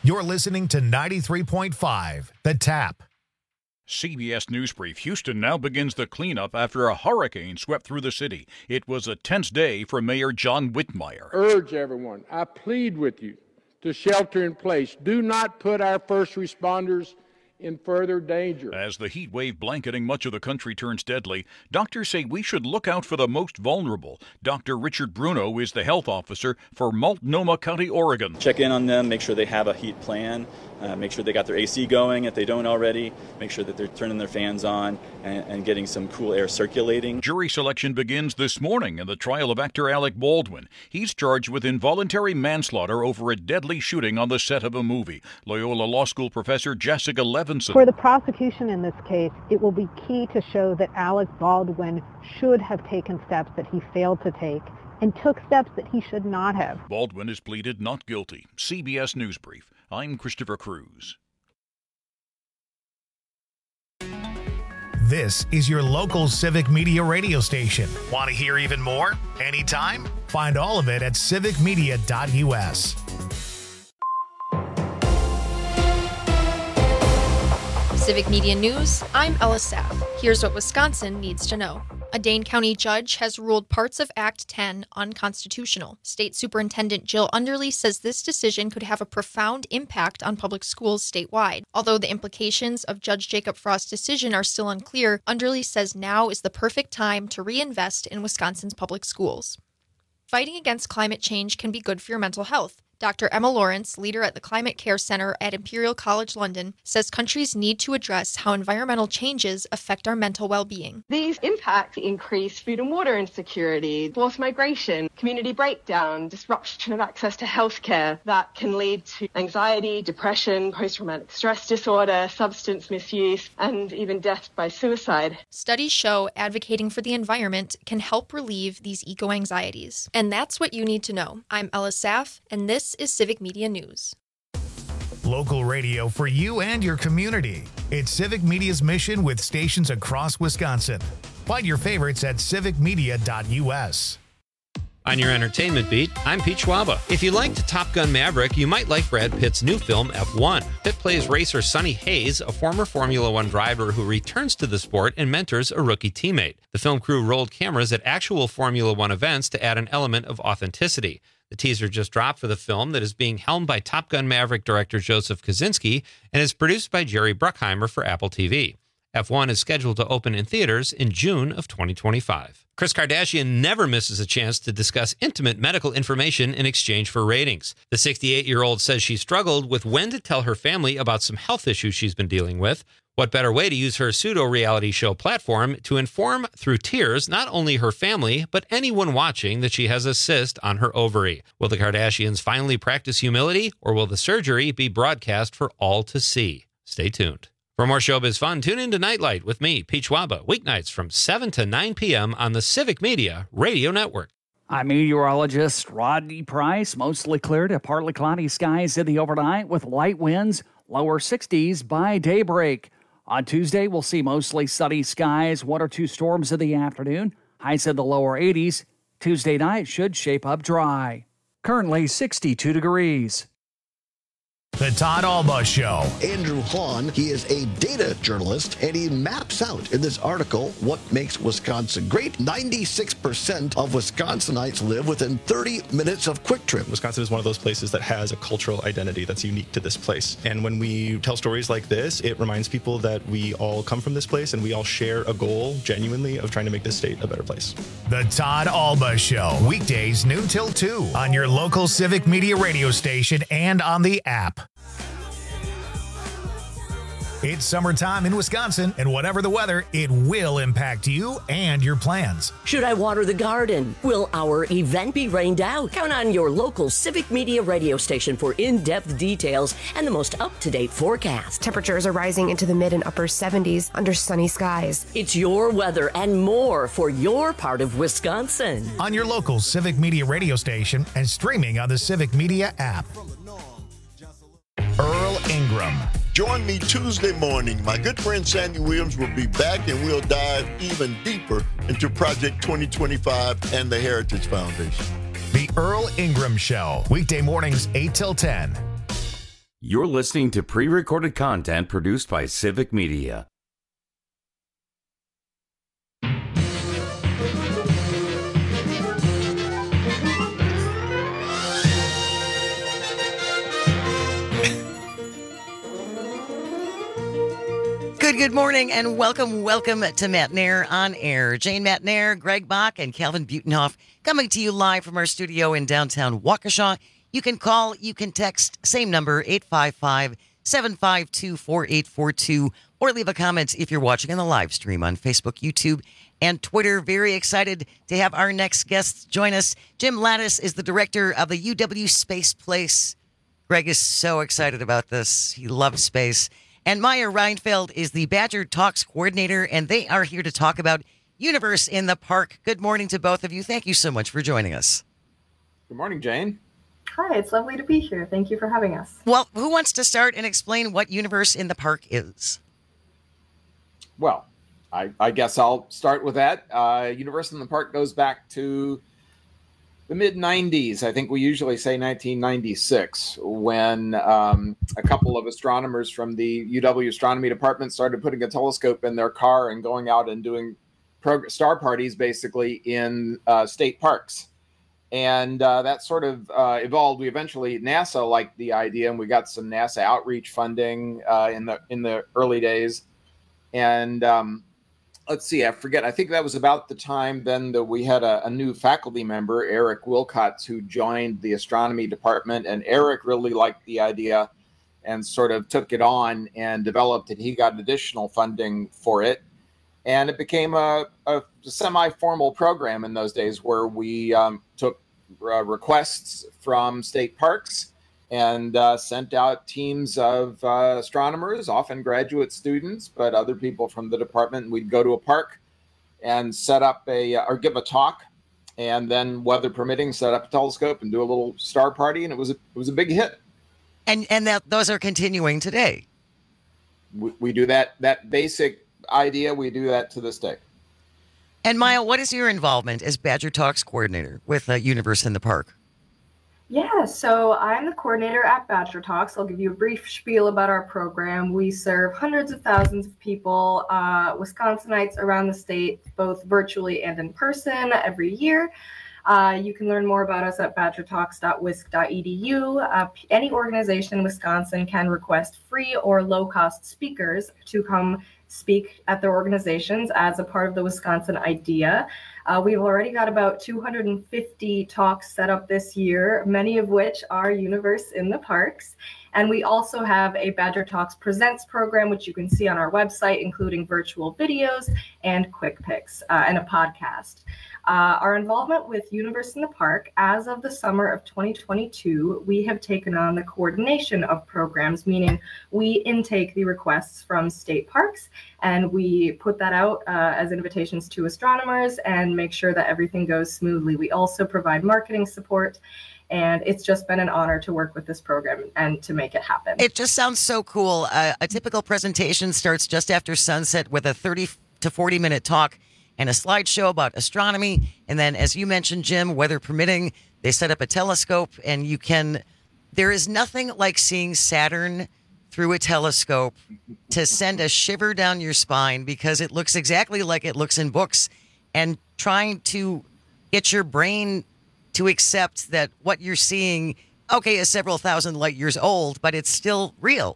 You're listening to ninety-three point five, The Tap. C B S News Brief. Houston now begins the cleanup after a hurricane swept through the city. It was a tense day for Mayor John Whitmire. Urge everyone, I plead with you to shelter in place. Do not put our first responders in further danger. As the heat wave blanketing much of the country turns deadly, doctors say we should look out for the most vulnerable. Doctor Richard Bruno is the health officer for Multnomah County, Oregon. Check in on them, make sure they have a heat plan, uh, make sure they got their A C going if they don't already, make sure that they're turning their fans on and, and getting some cool air circulating. Jury selection begins this morning in the trial of actor Alec Baldwin. He's charged with involuntary manslaughter over a deadly shooting on the set of a movie. Loyola Law School professor Jessica Levinson. For the prosecution in this case, it will be key to show that Alec Baldwin should have taken steps that he failed to take and took steps that he should not have. Baldwin has pleaded not guilty. C B S News Brief. I'm Christopher Cruz. This is your local Civic Media radio station. Want to hear even more? Anytime? Find all of it at civic media dot u s. Civic Media News, I'm Ella Sapp. Here's what Wisconsin needs to know. A Dane County judge has ruled parts of Act ten unconstitutional. State Superintendent Jill Underly says this decision could have a profound impact on public schools statewide. Although the implications of Judge Jacob Frost's decision are still unclear, Underly says now is the perfect time to reinvest in Wisconsin's public schools. Fighting against climate change can be good for your mental health. Doctor Emma Lawrence, leader at the Climate Care Center at Imperial College London, says countries need to address how environmental changes affect our mental well-being. These impacts increase food and water insecurity, forced migration, community breakdown, disruption of access to healthcare that can lead to anxiety, depression, post-traumatic stress disorder, substance misuse, and even death by suicide. Studies show advocating for the environment can help relieve these eco-anxieties. And that's what you need to know. I'm Ella Saff, and this is Civic Media News. Local radio for you and your community. It's Civic Media's mission with stations across Wisconsin. Find your favorites at civic media dot u s. On your entertainment beat, I'm Pete Schwaba. If you liked Top Gun Maverick, you might like Brad Pitt's new film, F one. Pitt plays racer Sonny Hayes, a former Formula One driver who returns to the sport and mentors a rookie teammate. The film crew rolled cameras at actual Formula One events to add an element of authenticity. The teaser just dropped for the film that is being helmed by Top Gun Maverick director Joseph Kosinski and is produced by Jerry Bruckheimer for Apple T V. F one is scheduled to open in theaters in June of twenty twenty-five. Kris Kardashian never misses a chance to discuss intimate medical information in exchange for ratings. The sixty-eight-year-old says she struggled with when to tell her family about some health issues she's been dealing with. What better way to use her pseudo-reality show platform to inform through tears not only her family, but anyone watching that she has a cyst on her ovary? Will the Kardashians finally practice humility, or will the surgery be broadcast for all to see? Stay tuned. For more showbiz fun, tune in to Nightlight with me, Pete Schwaba, weeknights from seven to nine p.m. on the Civic Media Radio Network. I'm meteorologist Rodney Price. Mostly clear to partly cloudy skies in the overnight with light winds, lower sixties by daybreak. On Tuesday, we'll see mostly sunny skies, one or two storms in the afternoon, highs in the lower eighties. Tuesday night should shape up dry. Currently sixty-two degrees. The Todd Alba Show. Andrew Hahn, he is a data journalist, and he maps out in this article what makes Wisconsin great. ninety-six percent of Wisconsinites live within thirty minutes of Quick Trip. Wisconsin is one of those places that has a cultural identity that's unique to this place. And when we tell stories like this, it reminds people that we all come from this place and we all share a goal, genuinely, of trying to make this state a better place. The Todd Alba Show. Weekdays noon till two on your local Civic Media radio station and on the app. It's summertime in Wisconsin, and whatever the weather, it will impact you and your plans. Should I water the garden? Will our event be rained out? Count on your local Civic Media radio station for in-depth details and the most up-to-date forecast. Temperatures are rising into the mid and upper seventies under sunny skies. It's your weather and more for your part of Wisconsin. On your local Civic Media radio station and streaming on the Civic Media app. Earl Ingram. Join me Tuesday morning. My good friend Sandy Williams will be back, and we'll dive even deeper into Project twenty twenty-five and the Heritage Foundation. The Earl Ingram Show. Weekday mornings, eight till ten. You're listening to pre-recorded content produced by Civic Media. Good, good morning, and welcome, welcome to Matt Nair on Air. Jane Matt Nair, Greg Bach, and Calvin Butenhoff coming to you live from our studio in downtown Waukesha. You can call, you can text, same number, eight five five, seven five two, four eight four two, or leave a comment if you're watching on the live stream on Facebook, YouTube, and Twitter. Very excited to have our next guest join us. Jim Lattis is the director of the U W Space Place. Greg is so excited about this. He loves space. And Maya Reinfeld is the Badger Talks coordinator, and they are here to talk about Universe in the Park. Good morning to both of you. Thank you so much for joining us. Good morning, Jane. Hi, it's lovely to be here. Thank you for having us. Well, who wants to start and explain what Universe in the Park is? Well, I, I guess I'll start with that. Uh, Universe in the Park goes back to the mid nineties. I think we usually say nineteen ninety-six, when um, a couple of astronomers from the U W Astronomy Department started putting a telescope in their car and going out and doing prog- star parties, basically, in uh, state parks. And uh, that sort of uh, evolved. We eventually, NASA liked the idea, and we got some NASA outreach funding uh, in the in the early days. And um, let's see, I forget. I think that was about the time then that we had a, a new faculty member, Eric Wilcox, who joined the astronomy department. And Eric really liked the idea and sort of took it on and developed it. He got additional funding for it. And it became a, a semi-formal program in those days, where we um, took uh, requests from state parks and uh, sent out teams of uh, astronomers, often graduate students, but other people from the department. We'd go to a park and set up a, or give a talk, and then, weather permitting, set up a telescope and do a little star party, and it was a, it was a big hit. And and that those are continuing today. We, we do that that basic idea. We do that to this day. And Maya, what is your involvement as Badger Talks coordinator with uh, Universe in the Park? Yeah, so I'm the coordinator at Badger Talks. I'll give you a brief spiel about our program. We serve hundreds of thousands of people, uh, Wisconsinites around the state, both virtually and in person every year. Uh, you can learn more about us at badger talks dot wisc dot e d u. Uh, any organization in Wisconsin can request free or low-cost speakers to come speak at their organizations as a part of the Wisconsin idea. Uh, we've already got about two hundred fifty talks set up this year, many of which are Universe in the Parks. And we also have a Badger Talks Presents program, which you can see on our website, including virtual videos and quick picks uh, and a podcast. Uh, our involvement with Universe in the Park, as of the summer of twenty twenty-two, we have taken on the coordination of programs, meaning we intake the requests from state parks and we put that out uh, as invitations to astronomers and make sure that everything goes smoothly. We also provide marketing support, and it's just been an honor to work with this program and to make it happen. It just sounds so cool. Uh, a typical presentation starts just after sunset with a thirty to forty minute talk and a slideshow about astronomy. And then, as you mentioned, Jim, weather permitting, they set up a telescope, and you can, there is nothing like seeing Saturn through a telescope to send a shiver down your spine, because it looks exactly like it looks in books, and trying to get your brain to accept that what you're seeing, okay, is several thousand light years old, but it's still real.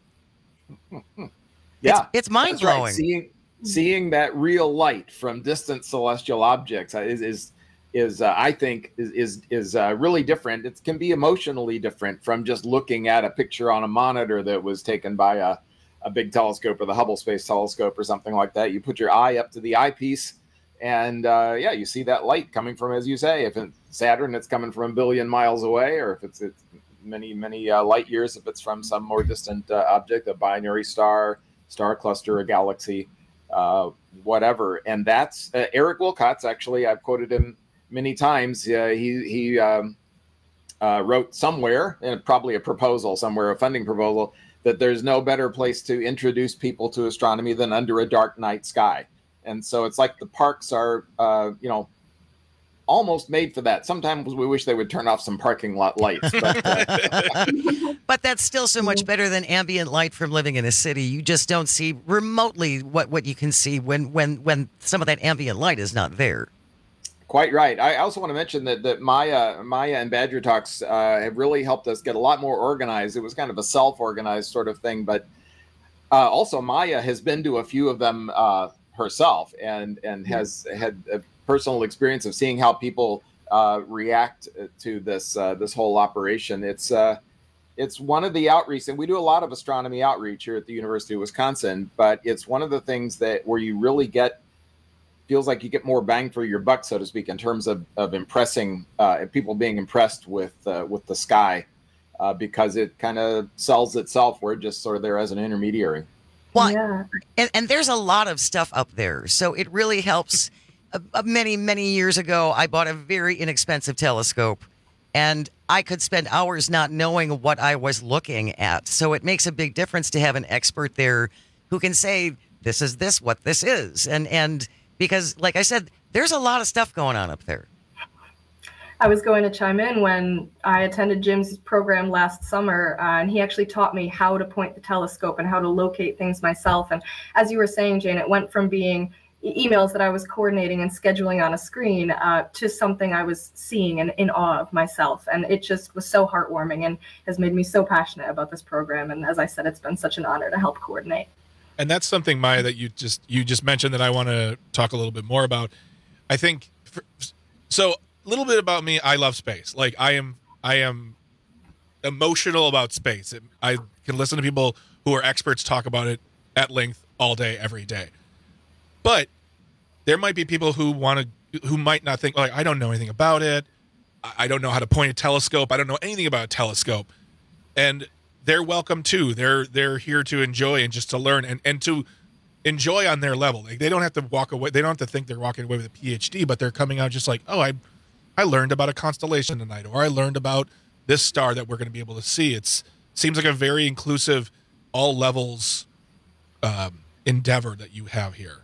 Yeah, it's, it's mind that's right. blowing. Seeing seeing that real light from distant celestial objects is is is uh, I think is is is uh, really different. It can be emotionally different from just looking at a picture on a monitor that was taken by a a big telescope, or the Hubble Space Telescope, or something like that. You put your eye up to the eyepiece, and uh, yeah, you see that light coming from, as you say, if it's Saturn, it's coming from a billion miles away, or if it's, it's many, many uh, light years, if it's from some more distant uh, object, a binary star, star cluster, a galaxy, uh, whatever. And that's uh, Eric Wilcox. Actually, I've quoted him many times. Uh, he he um, uh, wrote somewhere, and probably a proposal somewhere, a funding proposal, that there's no better place to introduce people to astronomy than under a dark night sky. And so it's like the parks are, uh, you know, almost made for that. Sometimes we wish they would turn off some parking lot lights. But, uh, but that's still so much better than ambient light from living in a city. You just don't see remotely what, what you can see when, when, when some of that ambient light is not there. Quite right. I also want to mention that, that Maya, Maya and Badger Talks uh, have really helped us get a lot more organized. It was kind of a self-organized sort of thing, but uh, also Maya has been to a few of them uh, herself and, and has had a personal experience of seeing how people uh, react to this uh, this whole operation. It's uh, it's one of the outreach, and we do a lot of astronomy outreach here at the University of Wisconsin, but it's one of the things that where you really get feels like you get more bang for your buck, so to speak, in terms of, of impressing uh, people being impressed with uh, with the sky, uh, because it kind of sells itself. We're just sort of there as an intermediary. Well, yeah. and, and there's a lot of stuff up there, so it really helps. Uh, uh, many, many years ago, I bought a very inexpensive telescope, and I could spend hours not knowing what I was looking at. So it makes a big difference to have an expert there who can say, this is this, what this is. And, and because, like I said, there's a lot of stuff going on up there. I was going to chime in when I attended Jim's program last summer, uh, and he actually taught me how to point the telescope and how to locate things myself. And as you were saying, Jane, it went from being e- emails that I was coordinating and scheduling on a screen uh, to something I was seeing and in awe of myself. And it just was so heartwarming and has made me so passionate about this program. And as I said, it's been such an honor to help coordinate. And that's something, Maya, that you just you just mentioned that I want to talk a little bit more about. I think for, so. A little bit about me. I love space. Like I am, I am emotional about space. I can listen to people who are experts talk about it at length all day, every day. But there might be people who want to, who might not think, like, I don't know anything about it. I don't know how to point a telescope. I don't know anything about a telescope. And they're welcome too. They're they're here to enjoy and just to learn and, and to enjoy on their level. Like they don't have to walk away. They don't have to think they're walking away with a P H D, but they're coming out just like, oh, I. I learned about a constellation tonight, or I learned about this star that we're going to be able to see. It's seems like a very inclusive, all levels um, endeavor that you have here.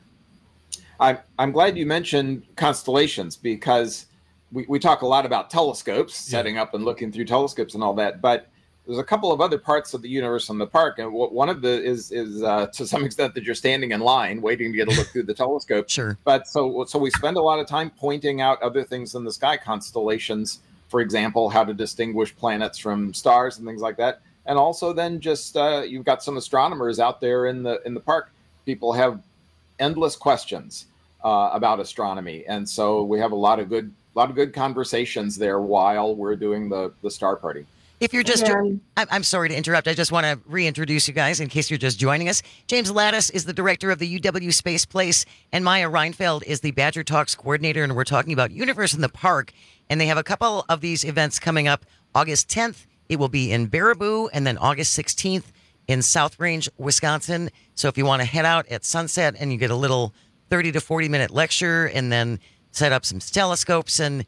I'm I'm glad you mentioned constellations because we, we talk a lot about telescopes, setting up and looking through telescopes and all that, but there's a couple of other parts of the universe in the park, and one of the is is uh, to some extent that you're standing in line waiting to get a look through the telescope. Sure. But so so we spend a lot of time pointing out other things in the sky, constellations, for example, how to distinguish planets from stars and things like that. And also then just uh, you've got some astronomers out there in the in the park. People have endless questions uh, about astronomy, and so we have a lot of good lot of good conversations there while we're doing the the star party. If you're just, I'm, I'm sorry to interrupt. I just want to reintroduce you guys in case you're just joining us. James Lattis is the director of the U W Space Place, and Maya Reinfeld is the Badger Talks coordinator, and we're talking about Universe in the Park. And they have a couple of these events coming up. August tenth, it will be in Baraboo, and then August sixteenth in South Range, Wisconsin. So if you want to head out at sunset and you get a little thirty to forty minute lecture and then set up some telescopes. And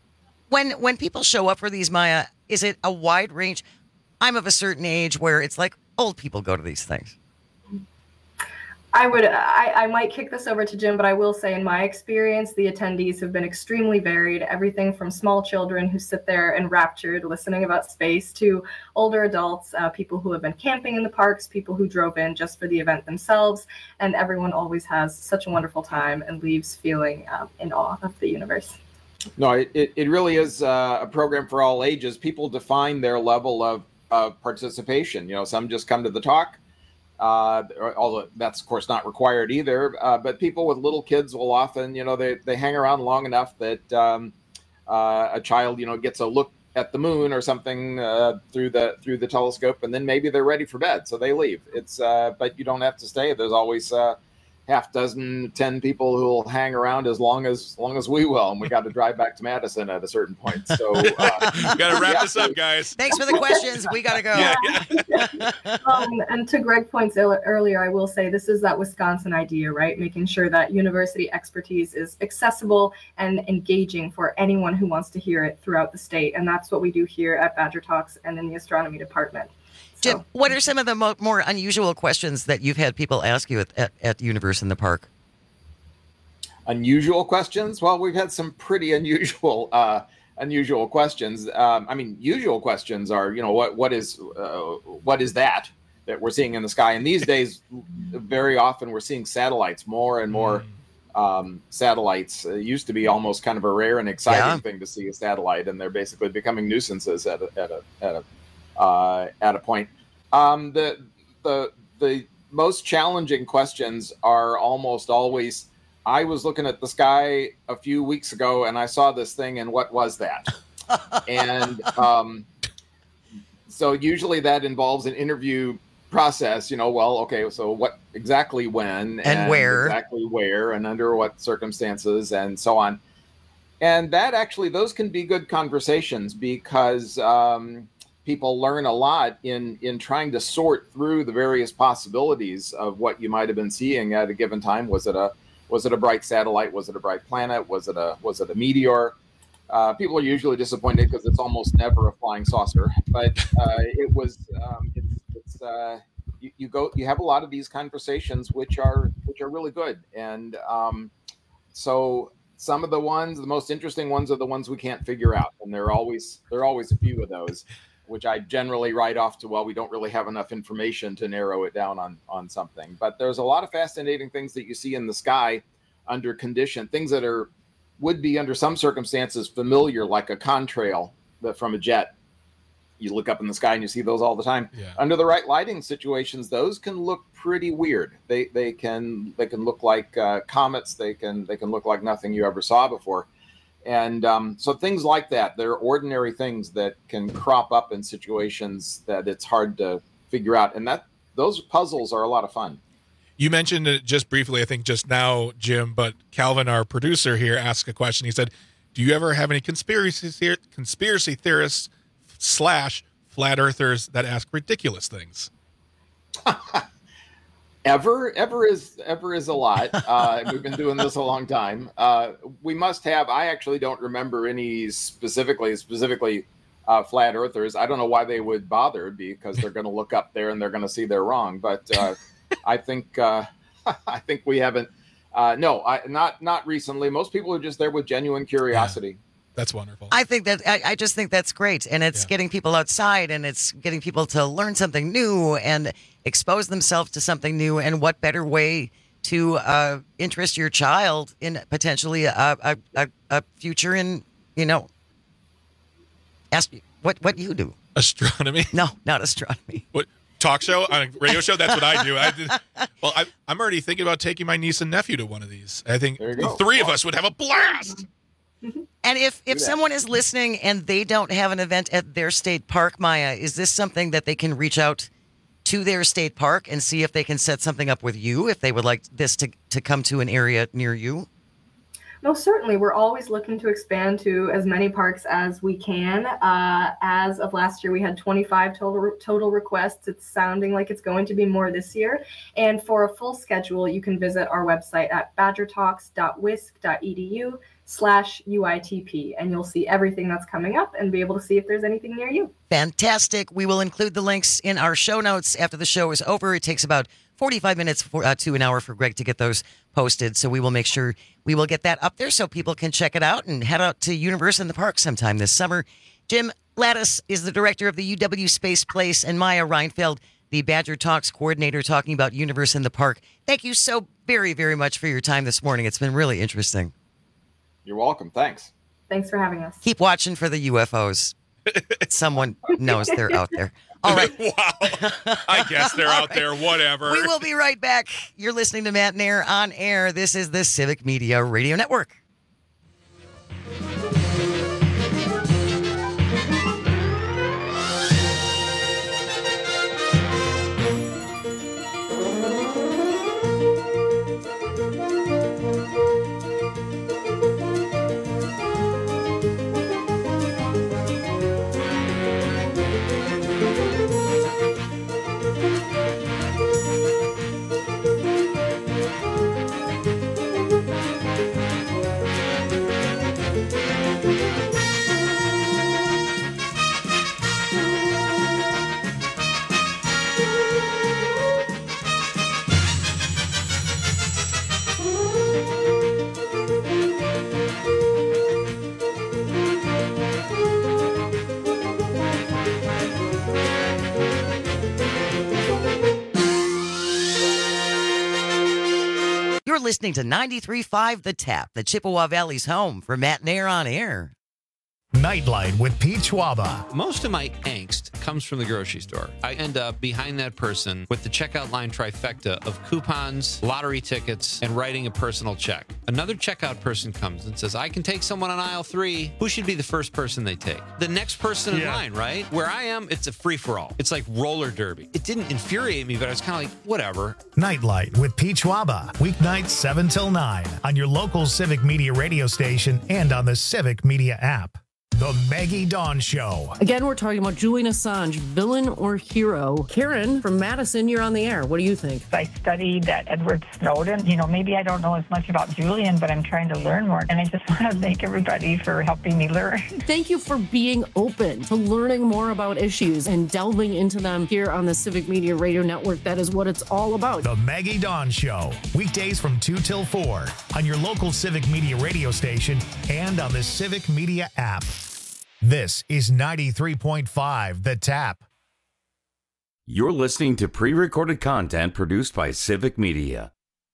when when people show up for these, Maya, is it a wide range? I'm of a certain age where it's like old people go to these things. I would, I, I might kick this over to Jim, but I will say in my experience, the attendees have been extremely varied. Everything from small children who sit there enraptured listening about space to older adults, uh, people who have been camping in the parks, people who drove in just for the event themselves. And everyone always has such a wonderful time and leaves feeling um, in awe of the universe. No, it, it really is uh, a program for all ages. People define their level of, of participation. You know, some just come to the talk, uh, although that's, of course, not required either. Uh, but people with little kids will often, you know, they, they hang around long enough that um, uh, a child, you know, gets a look at the moon or something uh, through the through the telescope, and then maybe they're ready for bed, so they leave. It's uh, but you don't have to stay. There's always uh, half dozen, ten people who will hang around as long as, as long as we will, and we got to drive back to Madison at a certain point. So uh, we got to wrap yeah. this up, guys. Thanks for the questions. We got to go. Yeah, yeah. um, and to Greg's points earlier, I will say this is that Wisconsin idea, right? Making sure that university expertise is accessible and engaging for anyone who wants to hear it throughout the state, and that's what we do here at Badger Talks and in the astronomy department. Jim, what are some of the mo- more unusual questions that you've had people ask you at, at, at Universe in the Park? unusual questions. Well, we've had some pretty unusual uh, unusual questions. Um, I mean, usual questions are, you know, what what is uh, what is that that we're seeing in the sky? And these days, very often we're seeing satellites, more and more um, satellites. It used to be almost kind of a rare and exciting Yeah. thing to see a satellite, and they're basically becoming nuisances at a at a at a uh, at a point. Um, the the the most challenging questions are almost always, I was looking at the sky a few weeks ago and I saw this thing, and what was that? and um, so usually that involves an interview process, you know, well, okay, so what exactly when And where. exactly where and under what circumstances and so on. And that actually, those can be good conversations because um, people learn a lot in in trying to sort through the various possibilities of what you might have been seeing at a given time. Was it a was it a bright satellite? Was it a bright planet? Was it a was it a meteor? Uh, people are usually disappointed because it's almost never a flying saucer, but uh, it was. Um, it's it's uh, you, you go you have a lot of these conversations which are which are really good, and um, so. Some of the ones, the most interesting ones, are the ones we can't figure out, and there are always there are always a few of those, which I generally write off to, well, we don't really have enough information to narrow it down on on something. But there's a lot of fascinating things that you see in the sky under condition, things that are would be under some circumstances familiar, like a contrail that from a jet. You look up in the sky and you see those all the time. Yeah. Under the right lighting situations, those can look pretty weird. They they can they can look like uh, comets. They can they can look like nothing you ever saw before. And um, so things like that, they're ordinary things that can crop up in situations that it's hard to figure out. And that those puzzles are a lot of fun. You mentioned it just briefly, I think just now, Jim, but Calvin, our producer here, asked a question. He said, do you ever have any conspiracy theor- conspiracy theorists slash flat earthers that ask ridiculous things? Ever, ever is ever is a lot. Uh, we've been doing this a long time. Uh, we must have. I actually don't remember any specifically, specifically uh, flat earthers. I don't know why they would bother, because they're going to look up there and they're going to see they're wrong. But uh, I think uh, I think we haven't. Uh, no, I, not not recently. Most people are just there with genuine curiosity. Yeah, that's wonderful. I think that I, I just think that's great, and it's Yeah. getting people outside, and it's getting people to learn something new and expose themselves to something new. And what better way to uh, interest your child in potentially a a, a, a future in, you know, ask what what you do. Astronomy? No, not astronomy. What talk show on a radio show? That's what I do. I did. Well, I, I'm already thinking about taking my niece and nephew to one of these. I think There you the go. three of us would have a blast. And if, if that. someone is listening and they don't have an event at their state park, Maya, is this something that they can reach out to their state park and see if they can set something up with you, if they would like this to, to come to an area near you? No, certainly. We're always looking to expand to as many parks as we can. Uh, as of last year, we had twenty-five total total requests. It's sounding like it's going to be more this year. And for a full schedule, you can visit our website at badgertalks dot wisc dot e d u slash U I T P, and you'll see everything that's coming up and be able to see if there's anything near you. Fantastic. We will include the links in our show notes after the show is over. It takes about forty-five minutes for, uh, to an hour for Greg to get those posted. So we will make sure we will get that up there so people can check it out and head out to Universe in the Park sometime this summer. Jim Lattis is the director of the U W Space Place, and Maya Reinfeld, the Badger Talks coordinator, talking about Universe in the Park. Thank you so very, very much for your time this morning. It's been really interesting. You're welcome. Thanks. Thanks for having us. Keep watching for the U F Os. Someone knows they're out there. All right. Wow. I guess they're out there. Whatever. We will be right back. You're listening to Matt Nair on air. This is the Civic Media Radio Network. listening to ninety-three point five The Tap, the Chippewa Valley's home for Matt Nair on air. Nightlight with Pete Schwaba. Most of my angst comes from the grocery store. I end up behind that person with the checkout line trifecta of coupons, lottery tickets, and writing a personal check. Another checkout person comes and says, I can take someone on aisle three. Who should be the first person they take? The next person in Yeah. line, right? Where I am, it's a free-for-all. It's like roller derby. It didn't infuriate me, but I was kind of like, whatever. Nightlight with Pete Schwaba. Weeknights seven till nine on your local Civic Media radio station and on the Civic Media app. The Maggie Dawn Show. Again, we're talking about Julian Assange, villain or hero. Karen from Madison, you're on the air. What do you think? I studied that Edward Snowden. You know, maybe I don't know as much about Julian, but I'm trying to learn more. And I just want to thank everybody for helping me learn. Thank you for being open to learning more about issues and delving into them here on the Civic Media Radio Network. That is what it's all about. The Maggie Dawn Show. Weekdays from two till four on your local Civic Media radio station and on the Civic Media app. This is ninety-three point five The Tap. You're listening to pre-recorded content produced by Civic Media.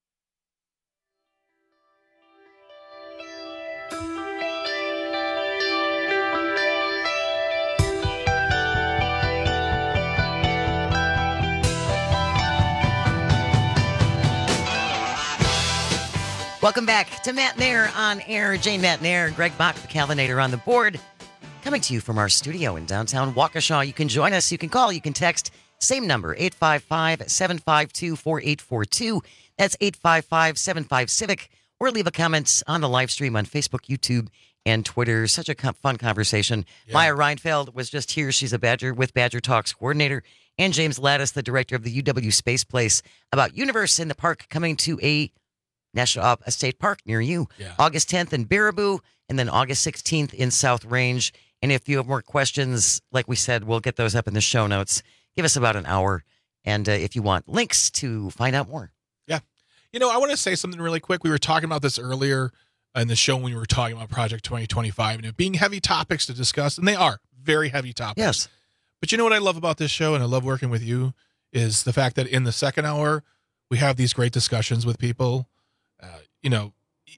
Welcome back to Matt Nair on air. Jane Matt Nair, Greg Bach, the Calvinator on the board. Coming to you from our studio in downtown Waukesha. You can join us. You can call. You can text. Same number, eight five five, seven five two, four eight four two. That's eight five five, seven five, CIVIC. Or leave a comment on the live stream on Facebook, YouTube, and Twitter. Such a fun conversation. Yeah. Maya Reinfeld was just here. She's a Badger with Badger Talks coordinator. And James Lattis, the director of the U W Space Place, about Universe in the Park coming to a national uh, a state park near you. Yeah. August tenth in Baraboo, and then August sixteenth in South Range. And if you have more questions, like we said, we'll get those up in the show notes. Give us about an hour. And uh, if you want links to find out more. Yeah. You know, I want to say something really quick. We were talking about this earlier in the show when we were talking about Project twenty twenty-five and it being heavy topics to discuss. And they are very heavy topics. Yes. But you know what I love about this show and I love working with you is the fact that in the second hour, we have these great discussions with people. Uh, you know,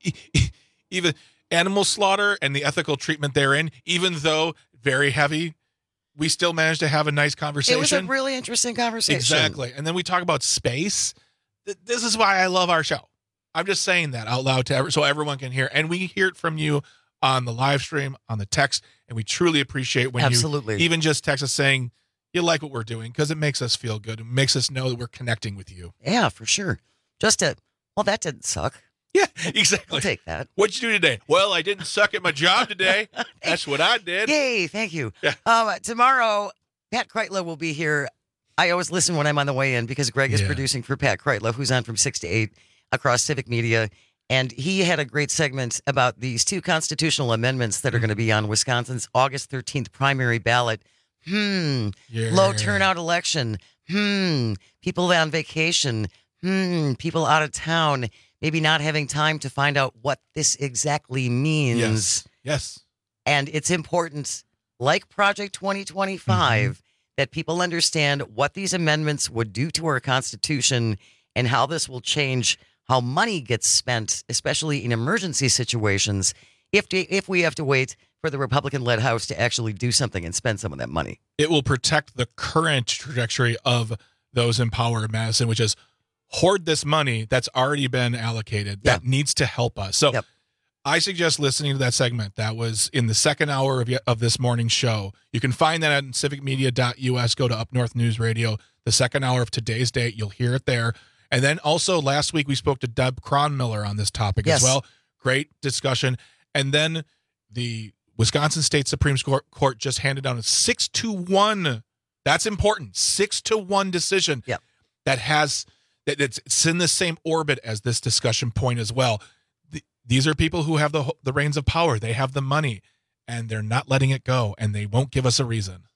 even animal slaughter and the ethical treatment therein, even though very heavy, we still managed to have a nice conversation. It was a really interesting conversation. Exactly. And then we talk about space. This is why I love our show. I'm just saying that out loud to ever, so everyone can hear. And we hear it from you on the live stream, on the text, and we truly appreciate when Absolutely. you even just text us saying you like what we're doing because it makes us feel good. It makes us know that we're connecting with you. Yeah, for sure. Just to, well, that didn't suck. Yeah, exactly. I'll take that. What'd you do today? Well, I didn't suck at my job today. That's what I did. Yay, thank you. Yeah. Um, tomorrow, Pat Kreitler will be here. I always listen when I'm on the way in because Greg is Yeah. producing for Pat Kreitler, who's on from six to eight across Civic Media. And he had a great segment about these two constitutional amendments that are going to be on Wisconsin's August thirteenth primary ballot. Hmm. Yeah. Low turnout election. Hmm. People on vacation. Hmm. People out of town. Maybe not having time to find out what this exactly means. Yes. Yes. And it's important, like Project twenty twenty-five, Mm-hmm. that people understand what these amendments would do to our Constitution and how this will change how money gets spent, especially in emergency situations, if to, if we have to wait for the Republican-led House to actually do something and spend some of that money. It will protect the current trajectory of those in power in Madison, which is hoard this money that's already been allocated that Yep. needs to help us. So Yep. I suggest listening to that segment that was in the second hour of, of this morning's show. You can find that at civic media dot U S. Go to Up North News Radio. The second hour of today's date, you'll hear it there. And then also last week, we spoke to Deb Cronmiller on this topic Yes. as well. Great discussion. And then the Wisconsin State Supreme Court just handed down a six to one. That's important. Six to one decision Yep. that has that it's, it's in the same orbit as this discussion point as well. The, these are people who have the the reins of power. They have the money, and they're not letting it go, and they won't give us a reason.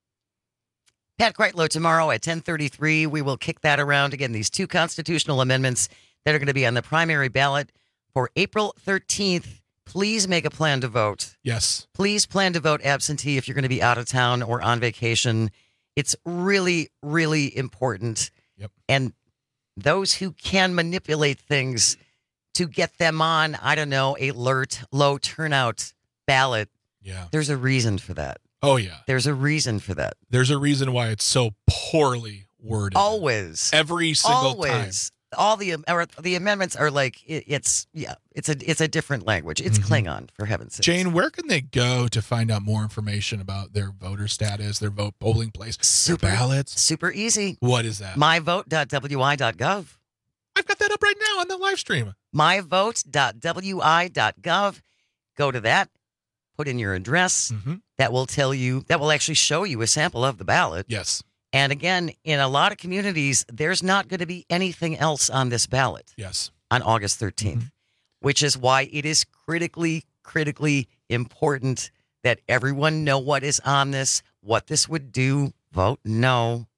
Pat Kreitlow tomorrow at ten thirty-three. We will kick that around. Again, these two constitutional amendments that are going to be on the primary ballot for April thirteenth. Please make a plan to vote. Yes. Please plan to vote absentee if you're going to be out of town or on vacation. It's really, really important. Yep. And those who can manipulate things, to get them on, I don't know, a alert, low turnout ballot. Yeah. There's a reason for that. Oh, yeah. There's a reason for that. There's a reason why it's so poorly worded. Always. Every single Always. time. All the or the amendments are like it, it's yeah it's a it's a different language. It's mm-hmm. Klingon, for heaven's sake. Jane, where can they go to find out more information about their voter status, their vote polling place, super, their ballots? Super easy. What is that? my vote dot w i dot gov. I've got that up right now on the live stream. my vote dot w i dot gov. Go to that. Put in your address. Mm-hmm. That will tell you. That will actually show you a sample of the ballot. Yes. And again, in a lot of communities, there's not going to be anything else on this ballot. Yes. On August thirteenth, mm-hmm. which is why it is critically, critically important that everyone know what is on this, what this would do. Vote no.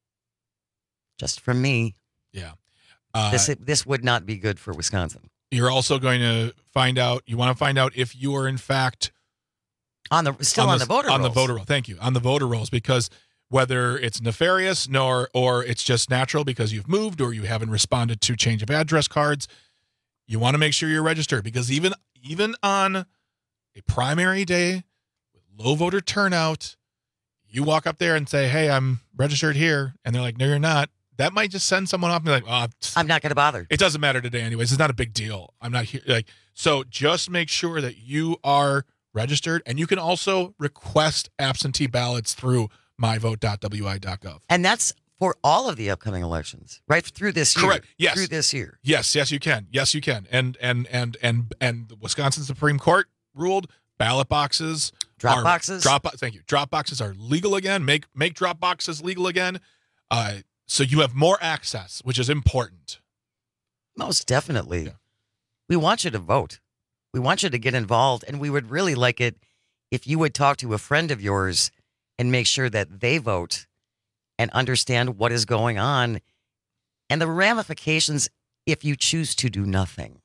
Just from me. Yeah. Uh, this this would not be good for Wisconsin. You're also going to find out, you want to find out if you are in fact on the still on, on the, the voter on rolls. the voter roll. Thank you. On the voter rolls, because whether it's nefarious nor or it's just natural because you've moved or you haven't responded to change of address cards, you want to make sure you're registered, because even even on a primary day with low voter turnout, you walk up there and say, "Hey, I'm registered here," and they're like, "No, you're not." That might just send someone off and be like, "Oh, I'm not going to bother. It doesn't matter today, anyways. It's not a big deal. I'm not here." Like, so just make sure that you are registered, and you can also request absentee ballots through my vote dot w i dot gov. And that's for all of the upcoming elections, right? Through this year. Correct. Yes. Through this year. Yes, yes, you can. Yes, you can. And and and and and the Wisconsin Supreme Court ruled ballot boxes, drop are, boxes. Drop. Thank you. Drop boxes are legal again. Make make drop boxes legal again. Uh, so you have more access, which is important. Most definitely. Yeah. We want you to vote. We want you to get involved, and we would really like it if you would talk to a friend of yours and make sure that they vote and understand what is going on and the ramifications if you choose to do nothing.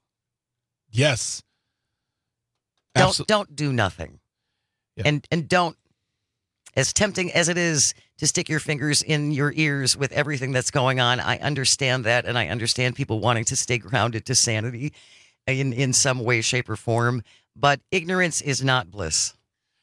Yes. Don't Absol- don't do nothing. Yeah. And and don't, as tempting as it is to stick your fingers in your ears with everything that's going on, I understand that, and I understand people wanting to stay grounded to sanity in, in some way, shape, or form, but ignorance is not bliss.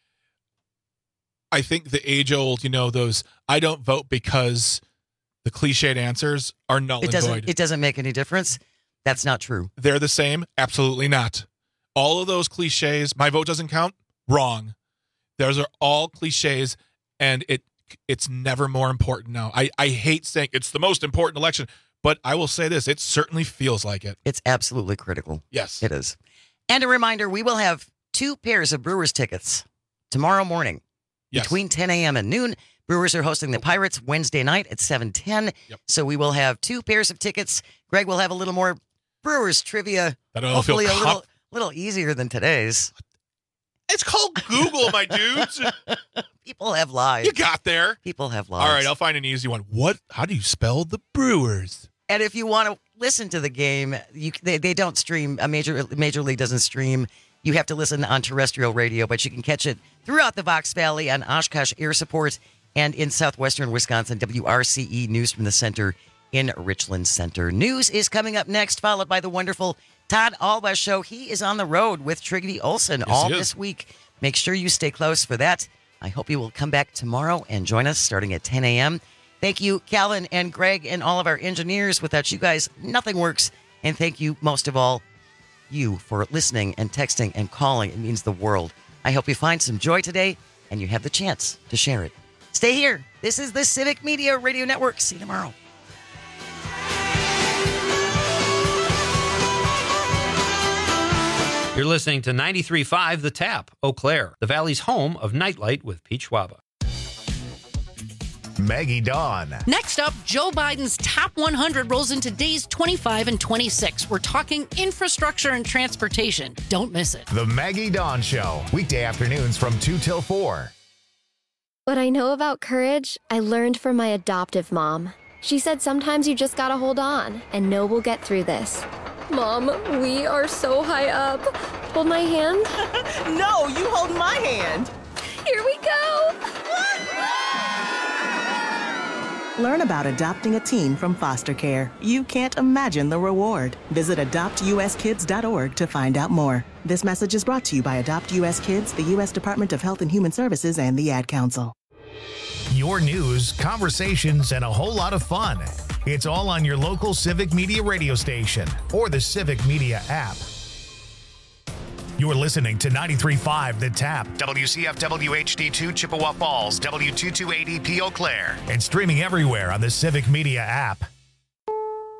I think the age-old, you know, those I don't vote because the cliched answers are null It and doesn't. void. It doesn't make any difference. That's not true. They're the same? Absolutely not. All of those cliches, my vote doesn't count, wrong. Those are all cliches, and it it's never more important now. I, I hate saying it's the most important election, but I will say this, it certainly feels like it. It's absolutely critical. Yes. It is. And a reminder, we will have two pairs of Brewers tickets tomorrow morning. Yes. Between ten a.m. and noon. Brewers are hosting the Pirates Wednesday night at seven ten. Yep. So we will have two pairs of tickets. Greg will have a little more Brewers trivia. That'll Hopefully feel a cup- little, little easier than today's. It's called Google, my dudes. People have lives. You got there. People have lives. All right, I'll find an easy one. What? How do you spell the Brewers? And if you want to listen to the game, you they, they don't stream. A major Major League doesn't stream. You have to listen on terrestrial radio, but you can catch it throughout the Vox Valley on Oshkosh Air Support and in southwestern Wisconsin, W R C E News from the Center in Richland Center. News is coming up next, followed by the wonderful Todd Alba Show. He is on the road with Trygve Olsen Yes, all he is. this week. Make sure you stay close for that. I hope you will come back tomorrow and join us starting at ten a.m. Thank you, Calvin and Greg and all of our engineers. Without you guys, nothing works. And thank you, most of all, you for listening and texting and calling. It means the world. I hope you find some joy today and you have the chance to share it. Stay here. This is the Civic Media Radio Network. See you tomorrow. You're listening to ninety-three point five The Tap, Eau Claire, the Valley's home of Nightlight with Pete Schwaba. Maggie Dawn. Next up, Joe Biden's top one hundred rolls into days twenty-five and twenty-six. We're talking infrastructure and transportation. Don't miss it. The Maggie Dawn Show. Weekday afternoons from two till four. What I know about courage, I learned from my adoptive mom. She said sometimes you just gotta hold on and know we'll get through this. Mom, we are so high up. Hold my hand. No, you hold my hand. Here we go. Learn about adopting a teen from foster care. You can't imagine the reward. Visit adopt u s kids dot org to find out more. This message is brought to you by Adopt U S Kids, the U S Department of Health and Human Services, and the Ad Council. Your news, conversations, and a whole lot of fun. It's all on your local Civic Media radio station or the Civic Media app. You're listening to ninety-three point five The Tap, W C F W H D two Chippewa Falls, W two two eight E P Eau Claire, and streaming everywhere on the Civic Media app.